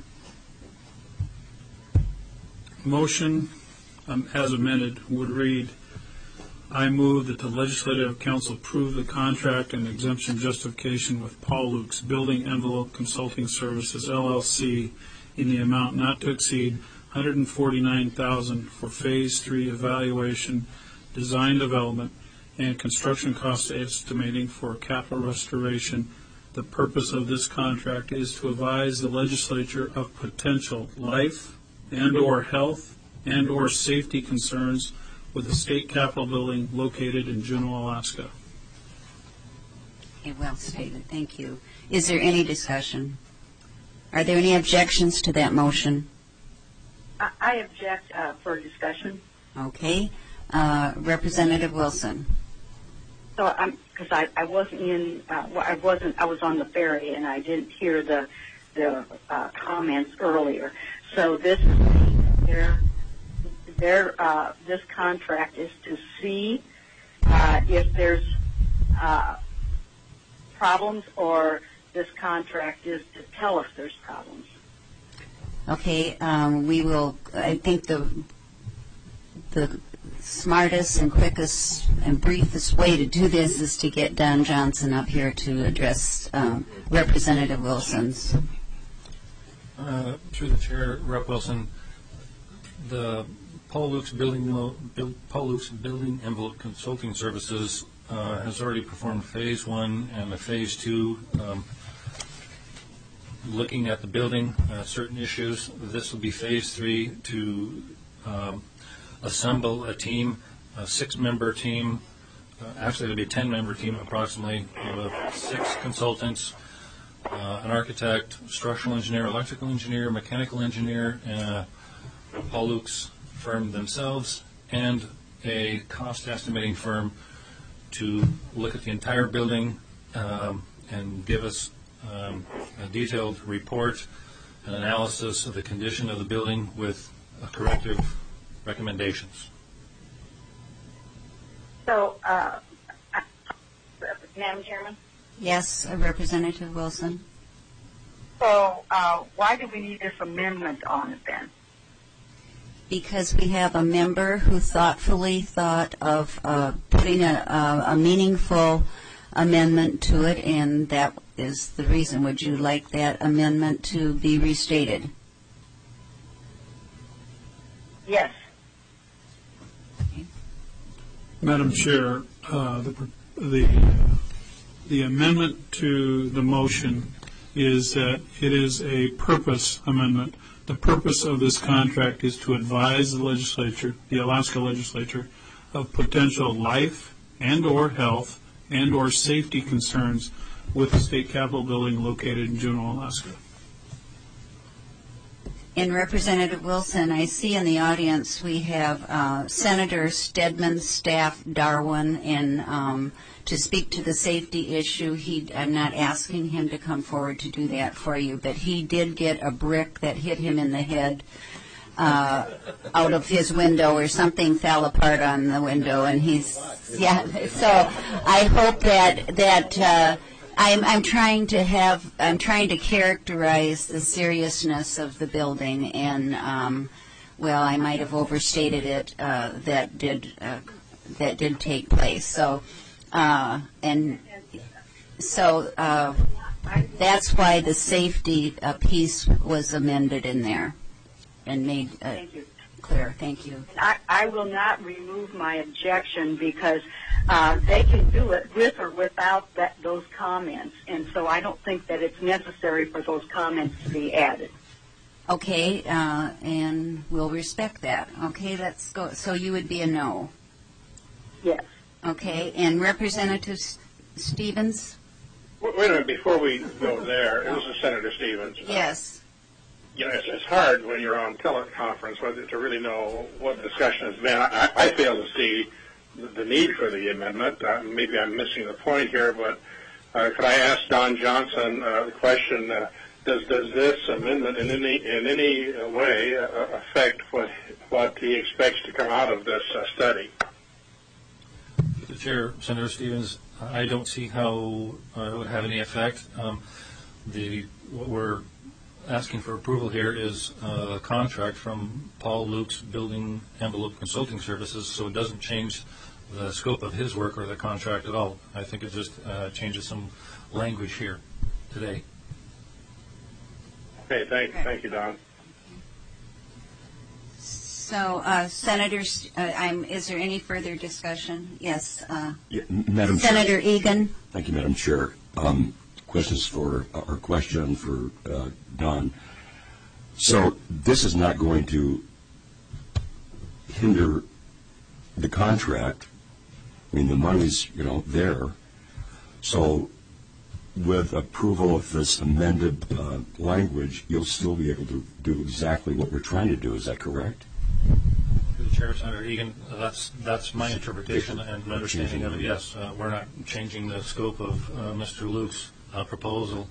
S4: motion as amended would read, I move that the Legislative Council approve the contract and exemption justification with Paul Lukes Building Envelope Consulting Services, LLC, in the amount not to exceed $149,000 for Phase 3 evaluation, design development, and construction cost estimating for capital restoration. The purpose of this contract is to advise the legislature of potential life and/or health and/or safety concerns with the state capitol building located in Juneau, Alaska.
S1: Okay, well stated. Thank you. Is there any discussion? Are there any objections to that motion?
S13: I object for discussion.
S1: Okay. Representative Wilson.
S13: So, because I wasn't in, I was on the ferry and I didn't hear the comments earlier. So this this contract is to see if there's problems, or this contract is to tell us there's problems.
S1: Okay, we will. I think the smartest and quickest and briefest way to do this is to get Don Johnson up here to address Representative Wilson's.
S10: Through the chair, Rep. Wilson, the Paul Lukes Building Envelope Consulting Services has already performed Phase 1 and the Phase 2, looking at the building, certain issues. This will be Phase 3 to assemble a team, a 6-member team. Actually, it'll be a 10-member team approximately, with 6 consultants, an architect, structural engineer, electrical engineer, mechanical engineer, Paul Lukes firm themselves, and a cost estimating firm to look at the entire building and give us a detailed report, an analysis of the condition of the building with corrective recommendations.
S13: So, Madam Chairman?
S1: Yes, Representative Wilson.
S13: So, why do we need this amendment on it then?
S1: Because we have a member who thoughtfully thought of putting a meaningful amendment to it, and that is the reason. Would you like that amendment to be restated?
S13: Yes.
S1: Okay.
S4: Madam Chair, the amendment to the motion is that it is a purpose amendment. The purpose of this contract is to advise the legislature, the Alaska legislature, of potential life and/or health and/or safety concerns with the state capitol building located in Juneau, Alaska.
S1: And Representative Wilson, I see in the audience we have Senator Stedman, Staff Darwin, and to speak to the safety issue. I'm not asking him to come forward to do that for you, but he did get a brick that hit him in the head out of his window, or something fell apart on the window, and so I hope that I'm trying to characterize the seriousness of the building, and well, I might have overstated it. That did take place. So that's why the safety piece was amended in there and made clear. Thank you.
S13: I will not remove my objection because they can do it with or without those comments, and so I don't think that it's necessary for those comments to be added.
S1: Okay, and we'll respect that. Okay, let's go. So you would be a no?
S13: Yes.
S1: Okay, and Representative Stevens?
S14: Wait a minute, before we go there, this is Senator Stevens.
S1: Yes.
S14: You know, it's hard when you're on teleconference to really know what the discussion has been. I fail to see the need for the amendment. Maybe I'm missing the point here, but could I ask Don Johnson the question, does this amendment in any way affect what he expects to come out of this study?
S10: Mr. Chair, Senator Stevens, I don't see how it would have any effect. What we're asking for approval here is a contract from Paul Luke's Building Envelope Consulting Services, so it doesn't change the scope of his work or the contract at all. I think it just changes some language here today.
S14: Okay, thank you, Don.
S1: So, Senators, is there any further discussion? Yes.
S11: Madam
S1: Senator
S11: Chair.
S1: Egan.
S11: Thank you, Madam Chair. Question for Don. So this is not going to hinder the contract. I mean, the money's there. So with approval of this amended language, you'll still be able to do exactly what we're trying to do. Is that correct?
S10: Through the Chair, Senator Egan, that's my interpretation and understanding of it. Yes, we're not changing the scope of Mr. Luke's proposal.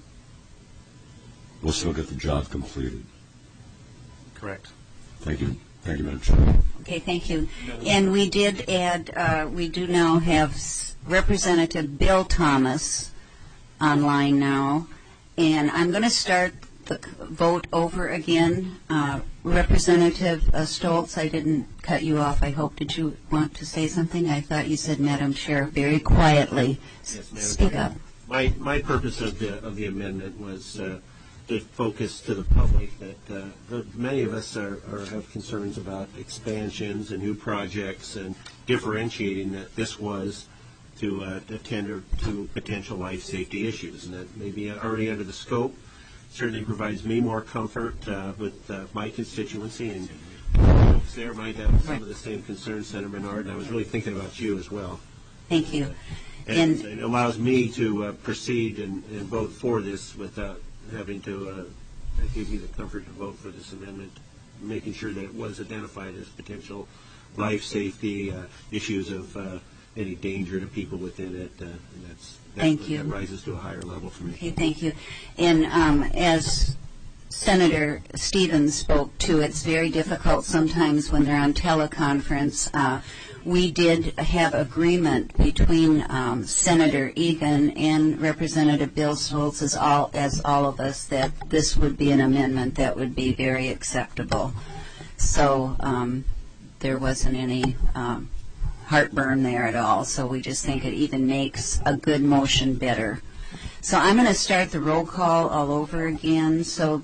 S11: We'll still get the job completed.
S10: Correct.
S11: Thank you. Thank you, Madam Chair.
S1: Okay, thank you. And we did add, we do now have Representative Bill Thomas online now, and I'm going to start the vote over again. Representative Stoltz, I didn't cut you off. I hope. Did you want to say something? I thought you said, Madam Chair, very quietly.
S2: Yes, Madam
S1: Speak
S2: Chair.
S1: up.
S2: My purpose of the amendment was to focus to the public that many of us have concerns about expansions and new projects, and differentiating that this was to attend to potential life safety issues, and that may be already under the scope. Certainly provides me more comfort with my constituency, and folks there might have some of the same concerns, Senator Menard, and I was really thinking about you as well.
S1: Thank you.
S2: And it allows me to proceed and vote for this without having to give you the comfort to vote for this amendment, making sure that it was identified as potential life safety issues of any danger to people within it. And
S1: Thank you.
S2: That rises to a higher level for me.
S1: Okay, thank you. And as Senator Stevens spoke to, it's very difficult sometimes when they're on teleconference. We did have agreement between Senator Egan and Representative Bill Stoltz, as all of us, that this would be an amendment that would be very acceptable. So there wasn't any heartburn there at all. So we just think it even makes a good motion better. So I'm going to start the roll call all over again. So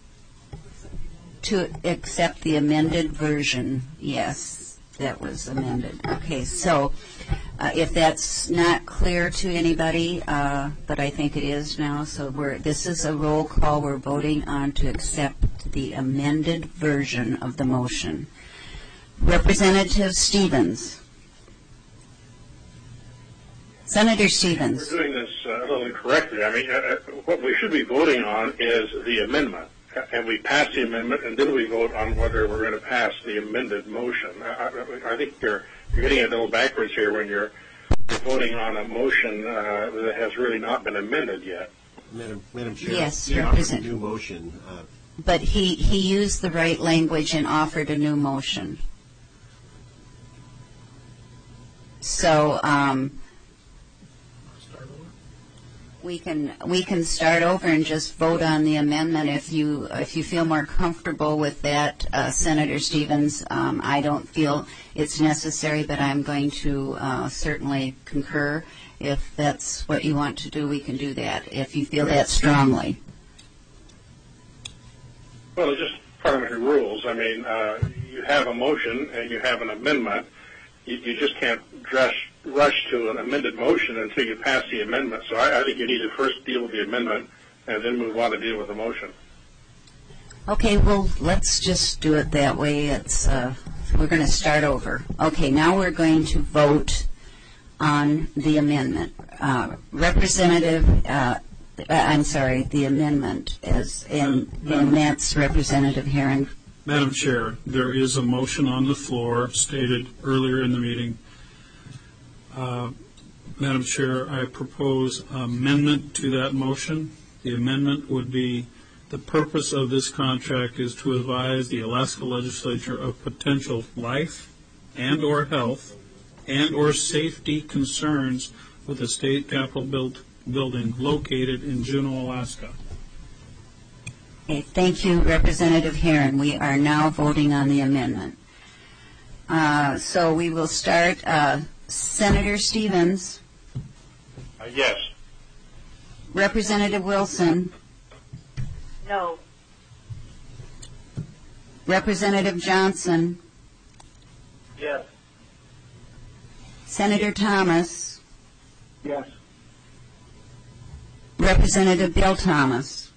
S1: to accept the amended version, yes, that was amended. Okay, so if that's not clear to anybody, but I think it is now, so this is a roll call. We're voting on to accept the amended version of the motion. Representative Stevens. Senator Stevens.
S14: We're doing this a little incorrectly. I mean, what we should be voting on is the amendment. And we pass the amendment, and then we vote on whether we're going to pass the amended motion. I think you're getting a little backwards here when you're voting on a motion that has really not been amended yet.
S2: Madam Chair,
S1: yes,
S2: the new motion
S1: But he used the right language and offered a new motion. So we can start over and just vote on the amendment if you feel more comfortable with that, Senator Stevens. I don't feel it's necessary, but I'm going to certainly concur. If that's what you want to do, we can do that. If you feel that strongly.
S14: Well, it's just parliamentary rules. I mean, you have a motion and you have an amendment. You just can't rush to an amended motion until you pass the amendment. So I think you need to first deal with the amendment and then move on to deal with the motion.
S1: Okay, well, let's just do it that way. We're going to start over. Okay, now we're going to vote on the amendment. The amendment and that's Representative Herron.
S4: Madam Chair, there is a motion on the floor stated earlier in the meeting. Madam Chair, I propose amendment to that motion. The amendment would be the purpose of this contract is to advise the Alaska Legislature of potential life and or health and or safety concerns with the state capitol building located in Juneau, Alaska.
S1: Okay, thank you, Representative Herron. We are now voting on the amendment. So we will start. Senator Stevens.
S14: Yes.
S1: Representative Wilson.
S13: No.
S1: Representative Johnson.
S6: Yes.
S1: Senator Thomas.
S6: Yes.
S1: Representative Bill Thomas.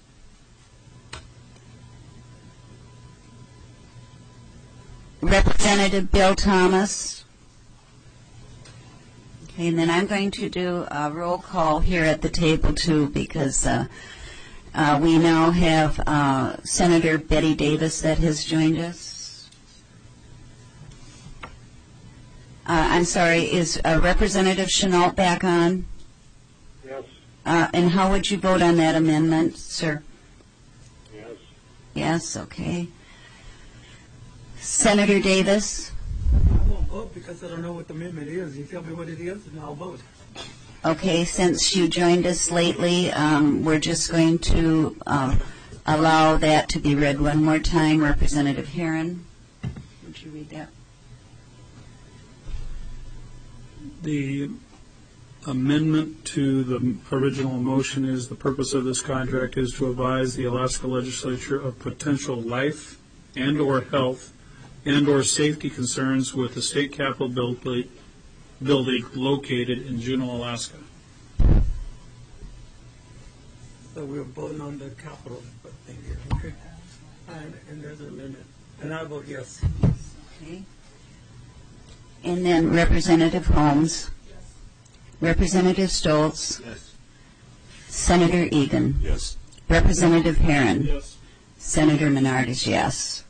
S1: Representative Bill Thomas. Okay, and then I'm going to do a roll call here at the table too, because we now have Senator Betty Davis that has joined us. I'm sorry, is Representative Chenault back on?
S6: Yes.
S1: And how would you vote on that amendment, sir?
S6: Yes.
S1: Yes, okay. Senator Davis?
S15: I won't vote because I don't know what the amendment is. You tell me what it is, and I'll vote.
S1: Okay, since you joined us lately, we're just going to allow that to be read one more time. Representative Herron, would you read that?
S4: The amendment to the original motion is the purpose of this contract is to advise the Alaska Legislature of potential life and or health and or safety concerns with the state capitol building located in Juneau, Alaska.
S15: So we're voting on the capital thing here, okay? And there's an amendment. And I vote yes.
S1: Okay. And then Representative Holmes. Yes. Representative Stoltz.
S2: Yes.
S1: Senator Egan.
S11: Yes.
S1: Representative Herron.
S4: Yes.
S1: Senator Menard is yes.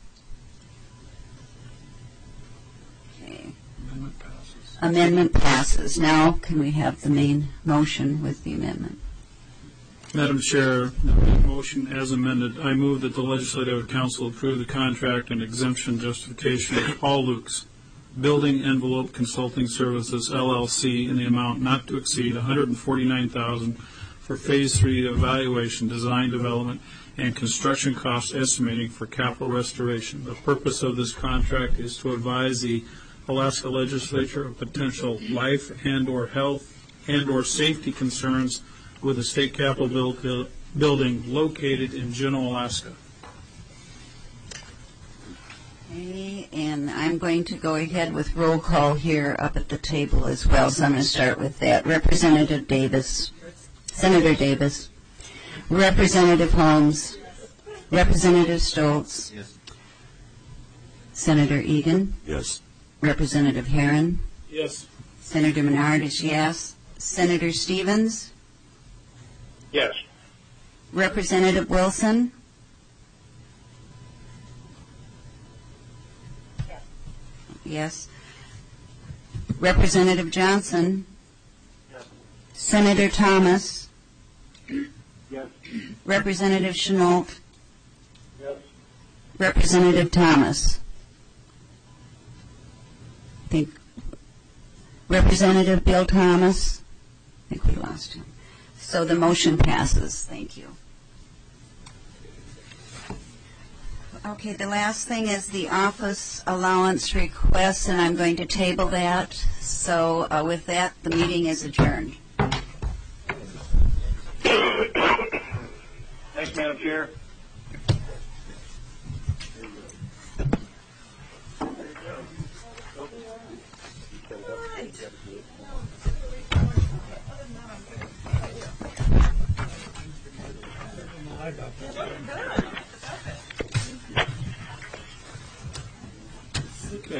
S1: Okay.
S4: Amendment passes.
S1: Amendment passes. Now can we have the main motion with the amendment?
S4: Madam Chair, the motion as amended, I move that the Legislative Council approve the contract and exemption justification of Paul Lukes, Building Envelope Consulting Services, LLC, in the amount not to exceed $149,000 for Phase 3 evaluation, design, development, and construction cost estimating for capital restoration. The purpose of this contract is to advise the Alaska Legislature of potential life and or health and or safety concerns with the state capitol building located in Juneau, Alaska.
S1: Okay, and I'm going to go ahead with roll call here up at the table as well, so I'm going to start with that. Representative Davis. Senator Davis. Representative Holmes. Representative Stoltz.
S2: Yes.
S1: Senator Egan.
S11: Yes.
S1: Representative Herron.
S4: Yes.
S1: Senator Menard is yes. Senator Stevens.
S14: Yes.
S1: Representative Wilson. Yes. Representative Johnson.
S6: Yes.
S1: Senator Thomas.
S6: Yes.
S1: Representative Chenault.
S6: Yes.
S1: Representative Thomas. Representative Bill Thomas. I think we lost him. So the motion passes. Thank you. Okay, the last thing is the office allowance request, and I'm going to table that. So with that, the meeting is adjourned.
S6: Thanks, Madam Chair.
S15: I got this.